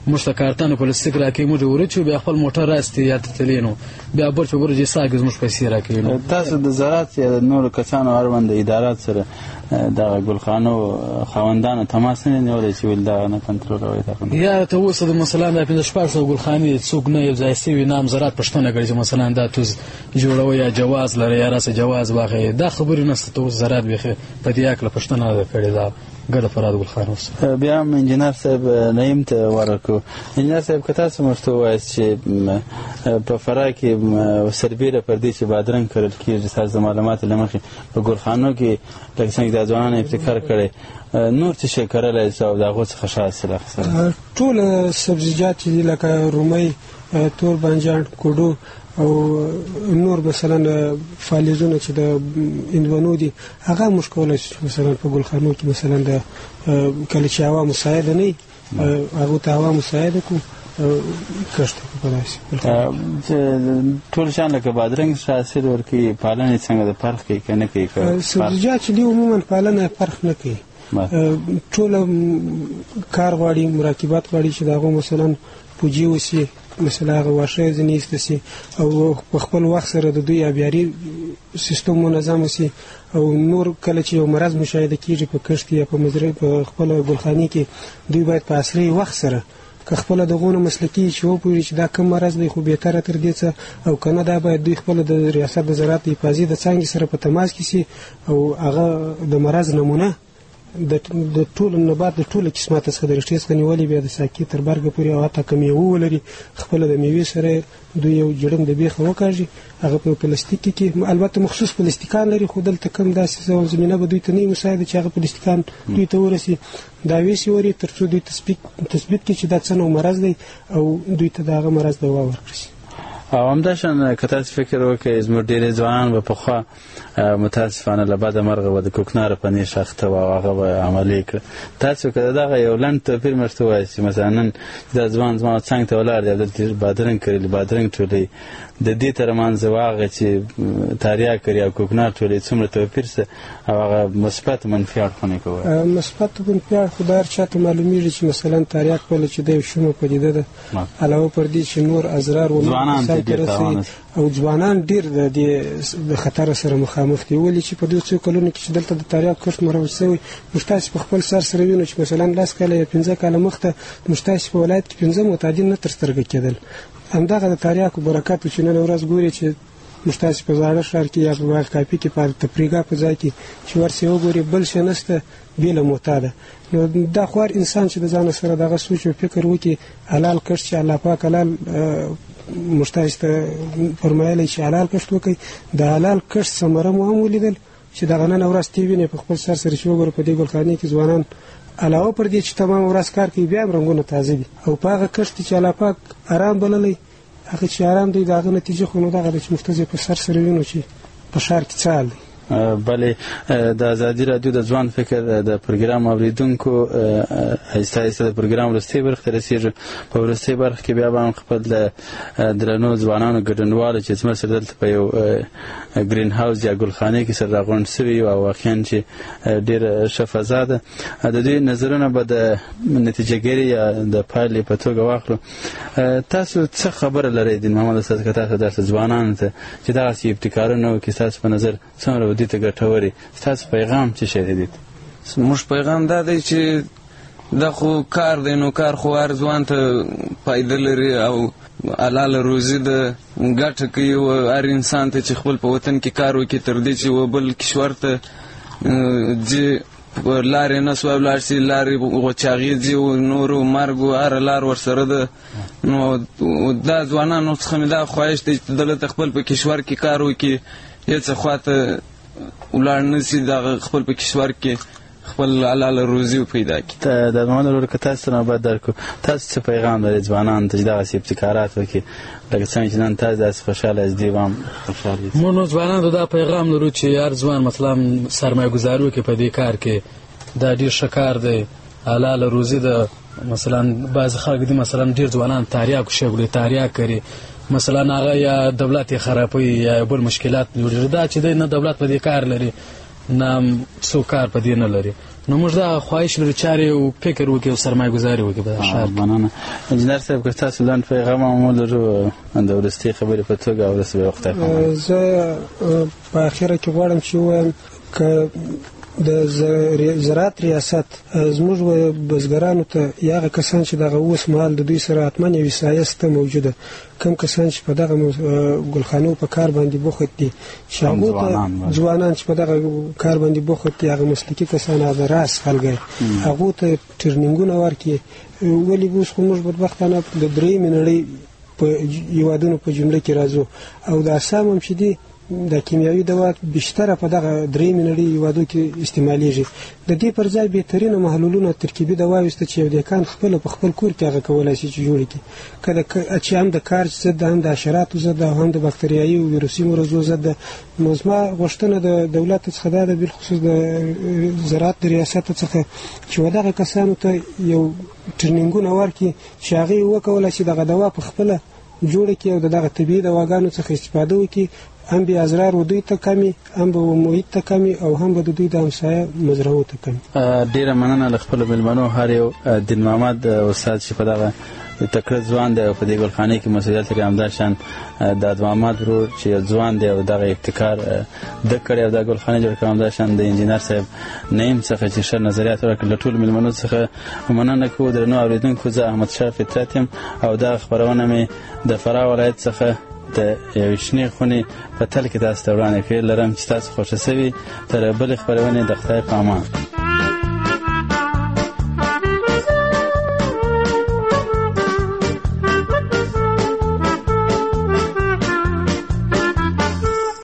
Speaker 6: موږ ته کارتن پلاستیک راکوي موږ ورچو بیا خپل موټر راستي یا تلینو بیا برچ برج ساګز موږ پیسې راکوي.
Speaker 3: تاسو د زراعت یا نور کسانو اړوند ادارات سره د ګلخانو خاوندانو تماس نه نیولای چې ول دا نه کنټرولوي دا
Speaker 6: یا ته اوس د مثلا د پنځه شپږ سوه ګلخانې څوک نه یو ځای سوي نام زراعت پښتنه کړي چې مثلا دا توز جوړوي یا جواز لري یا راسه جواز واخی دا خبرې نشته ته زراعت به په دې اکل پښتنه کړي دا ګډه فراد ګلخانو سره. بیا
Speaker 3: انجنیر صاحب نیم ته ورکو انجنیر صاحب که تاسو موږ ته وایي چې په فراه کې سربیره پر دې چې بادرنګ کرل کېږي تاسو معلومات لمخې په ګلخانو کې لکه څنګه د ځوانانو ابتکار کړي نور څه شي کرلی او د هغو څخه ښه حاصل اخیستلی؟
Speaker 9: ټول سبزیجات چې دي لکه رومۍ تور بانجان کوډو او نور مثلا فعالیتونه چې د اندوانو دي هغه موږ کولی شو مثلا په ګلخانو کې مثلا د کله چې هوا مساعده نه وي هغو ته هوا مساعده کړو کښت وکړای شي.
Speaker 3: ټول شان لکه بادرنګ ښه حاصل ورکوي پالنه یې څنګه د فرق کوي که نه کوي؟
Speaker 9: سبزیجات چې دي عموما پالنه فرق نه کوي ټول کار غواړي مراقبت غواړي چې د هغو مثلا پوجي وسي مثلا هغه واښه ځینې ایسته سي او په خپل وخت سره د دوی آبیاري سیستم منظم وسي او نور کله چې یو مرض مشاهده کېږي په کښت یا په مزرعه په خپله ګلخانې کې دوی باید په عصري وخت سره که خپله دغونه مسلکي چې وپوهېږي چې دا کم مرض دی خو بهتره تر دې څه او که نه دا باید دوی خپله د ریاست د زراعت د حفاظي د څانګې سره په تماس کې سي او هغه د مرض نمونه د ټول نبات د ټوله قسماتو څخه د ریښې څخه نیولې بیا د ساقې تر برګه پورې او حتی که میوه ولري خپله د میوې سره دوی یو جړم د بیخه وکاږي هغه په پلاستیک کې البته مخصوص پلاستیکان لري خو دلته کم داسې زمینه به دوی ته نه مساعده چې هغه پلاستیکان دوی ته ورسي دا ویسي وري تر څو دوی تثبیت کړي چې دا څه نوع مرض دی او دوی ته د هغه مرض دوا ورکړي.
Speaker 3: او همداشان که تاسو فکر وکړئ زموږ ډېرې ځوانان به پخوا متاسفانه له بده مرغه به د کوکنارو په نیش اخته وه او هغه به عملي کړه. تاسو که د دغه یو لنډ توپیر موږ ته ووایاست چې مثلا نن دا ځوان زما څنګ ته ولاړ دی او دلته بادرنګ کري بادرنګ ټولوي د دې تر منځ هغه چې تاریاک کري او کوکنار ټولوي څومره توپیر شته او هغه مثبت منفي اړخونه یې کوي؟
Speaker 9: مثبت منفي اړخ خو دا هر چاته معلومېږي چې مثلا تاریاک بله چې دا یو شومه پدیده ده علاوه پر دې چې نور ازرار و او ځوانان ډېر د دې د خطر سره مخامخ دي ولې چې په دې څو کلونو کې چې دلته د تاریاک کښت مروج شوی موږ تاسې په خپل سر سره وینو چې مثلا لس کاله یا پنځه کاله مخته موږ تاسې په ولایت کې پنځه معتادین نه تر سترګه کېدل همدغه د تاریاکو برکت و چې نن ورځ ګوري چې موږ تاسې په زاړه ښار کې یا په باغ کاپي کې په تفریګا په ځای کې چې ورسې وګوري بل شی نشته بې له معتاده نو دا خو هر انسان چې د ځان سره دغه سوچ او فکر وکړي حلال کښت چې الله پاک حلال موږ تاسې ته فرمایلی چې حلال کښت وکړئ د حلال کښت ثمره مو هم ولیدل چې دغه نن ورځ ته وینئ په خپل سر سره چې وګورو په دې ګلخانې کې ځوانان علاوه پر دې چې تمام ورځ کار کوي بیا هم رنګونه تازه دي او په هغه کښت چې الله پاک ارام بللی هغه چې ارام دی د هغه نتیجه خو نو دغه ده چې موږ ته په سر سره وینو چې په ښار کې څه حال دی.
Speaker 3: بله د ازادي راډیو د ځوان فکر د پروګرام اوریدونکو آهسته آهسته د پروګرام وروستۍ برخې ته رسېږو. په وروستۍ برخه کې بیا به هم خپل د درنو ځوانانو ګډونوالو چې زموږ سره دلته په یو ګرین هاوس یا ګلخانې کې سره راغونډ سوي یو او واقعا چې ډېره ښه فضا ده د دوی نظرونه به د نتیجهګیري یا د پایلې په توګه واخلو. تاسو څه خبره لرئ دین محمد استاد که تاسو داسې ځوانانو ته چې دغسې ابتکارونه وکړي ستاسو په نظر څومره دې ته ګټورې ستاسو پیغام څه شی دی؟
Speaker 4: زموږ پیغام دا دی چې دا خو کار دی نو کار خو هر ځوان ته فایده لري او حلاله روزي ده ګټه کوي او هر انسان ته چې خپل په وطن کې کار وکړي تر دې چې و بل کشور ته ځي لارې نه سوه ولاړ شي لارې غوچاغي ځي او نورو مرګ هره لار ورسره ده نو دا ځوانانو څخه مې دا خواهش دی چې دلته خپل په کشور کې کار وکړي هېڅ خواته ولاړ نه شي دغه خپل په کشور کې خپل حلاله روزي پیدا کړي.
Speaker 3: د محمد ورور که تاسو ته نوبت درکړو تاسو څه پیغام لرئ ځوانانو ته چې دغسې ابتکارات وکړي لکه څنګه چې نن تاسو داسې خوشحاله یاست دوی به هم خوشحاله وي؟
Speaker 6: موږ نو ځوانانو ته دا پیغام لرو چې هر ځوان مثلا سرمایه ګزاري وکړي په دې کار کې دا ډېر ښه کار دی حلاله روزي ده. مثلا بعضې خلک دي مثلا ډېر ځوانان تاریاک شی وړي تاریاک کوي مثلا هغه یا دولت یې خرابوي یا بل مشکلات جوړوي دا چې دی نه دولت په دې کار لري نه څوک کار په دې نه لري. نو موږ دا خواهش لرو چارې او فکر وکړو او سرمایه گذاري وکړو په ښار کې.
Speaker 3: مننه انجینر صاحب، که تاسو لاندې پیغام مو لرو د ورستي خبرې په توګه او رسوي وخت ته
Speaker 9: زه په اخره کې غواړم چې وایم ک د زراعت ریاست زموږ بزګرانو ته یاغه کسان چې دغه اوس مهال د دوی سره اتمن یو سایسته موجوده کم کسان چې په دغه ګلخانو په کار باندې بوخت دي چې هغه ځوانان چې په دغه کار باندې بوخت دي هغه مسلکي کسان هغه راس خلګي هغه ته ټریننګونه ورکړي. ولی اوس خو موږ بدبختانه د درې منړې په یوادونو په جمله کې راځو او دا سامم چې دي د کیمیاوي دوا بشتره په دغه درې منړي یوادو کې استعمالېږي. د دې پر ځای بهترینه محلولونه ترکیبي دوا وسته چې د کان خپل په خپل کور کې هغه کولای شي چې جوړ کړي کله چې هم د کار ضد هم د حشراتو ضد هم د بکتریایي او ویروسي مرزو ضد. نو زما غوښتنه د دولت څخه ده د بالخصوص د زراعت د ریاست څخه چې ودغه کسانو ته یو ټریننګونه ورکړي چې هغه وکولای شي دغه دوا په خپل جوړ کړي او دغه طبيعي دواګانو څخه استفاده وکړي. هم به ازرار و دوی ته کمی، هم به محیط ته کمی او هم به دوی د همسایه مزرعو ته کمی.
Speaker 3: ډیره مننه له خپل ملمنو هر یو دین محمد استاد چې په دغه تکړه ځوان دی او په دې ګلخانه کې مسؤلیت لري، همداشان د محمد ورور چې ځوان دی او دغه ابتکار د کړی او د ګلخانه جوړ کړ، همداشان د انجینر صاحب نیم څخه چې ښه نظریات ورکړل. ټول ملمنو څخه مننه کوو. درنو اوریدونکو، زه احمد شاه فطرت یم او دا خبرونه مې د فراه ولایت څخه د یو شنې خونې په تل کې تاسو ته وړاندې کړې لرم چې تاسو خوښه شوي. تر بلې خپرونې د خدای په امان.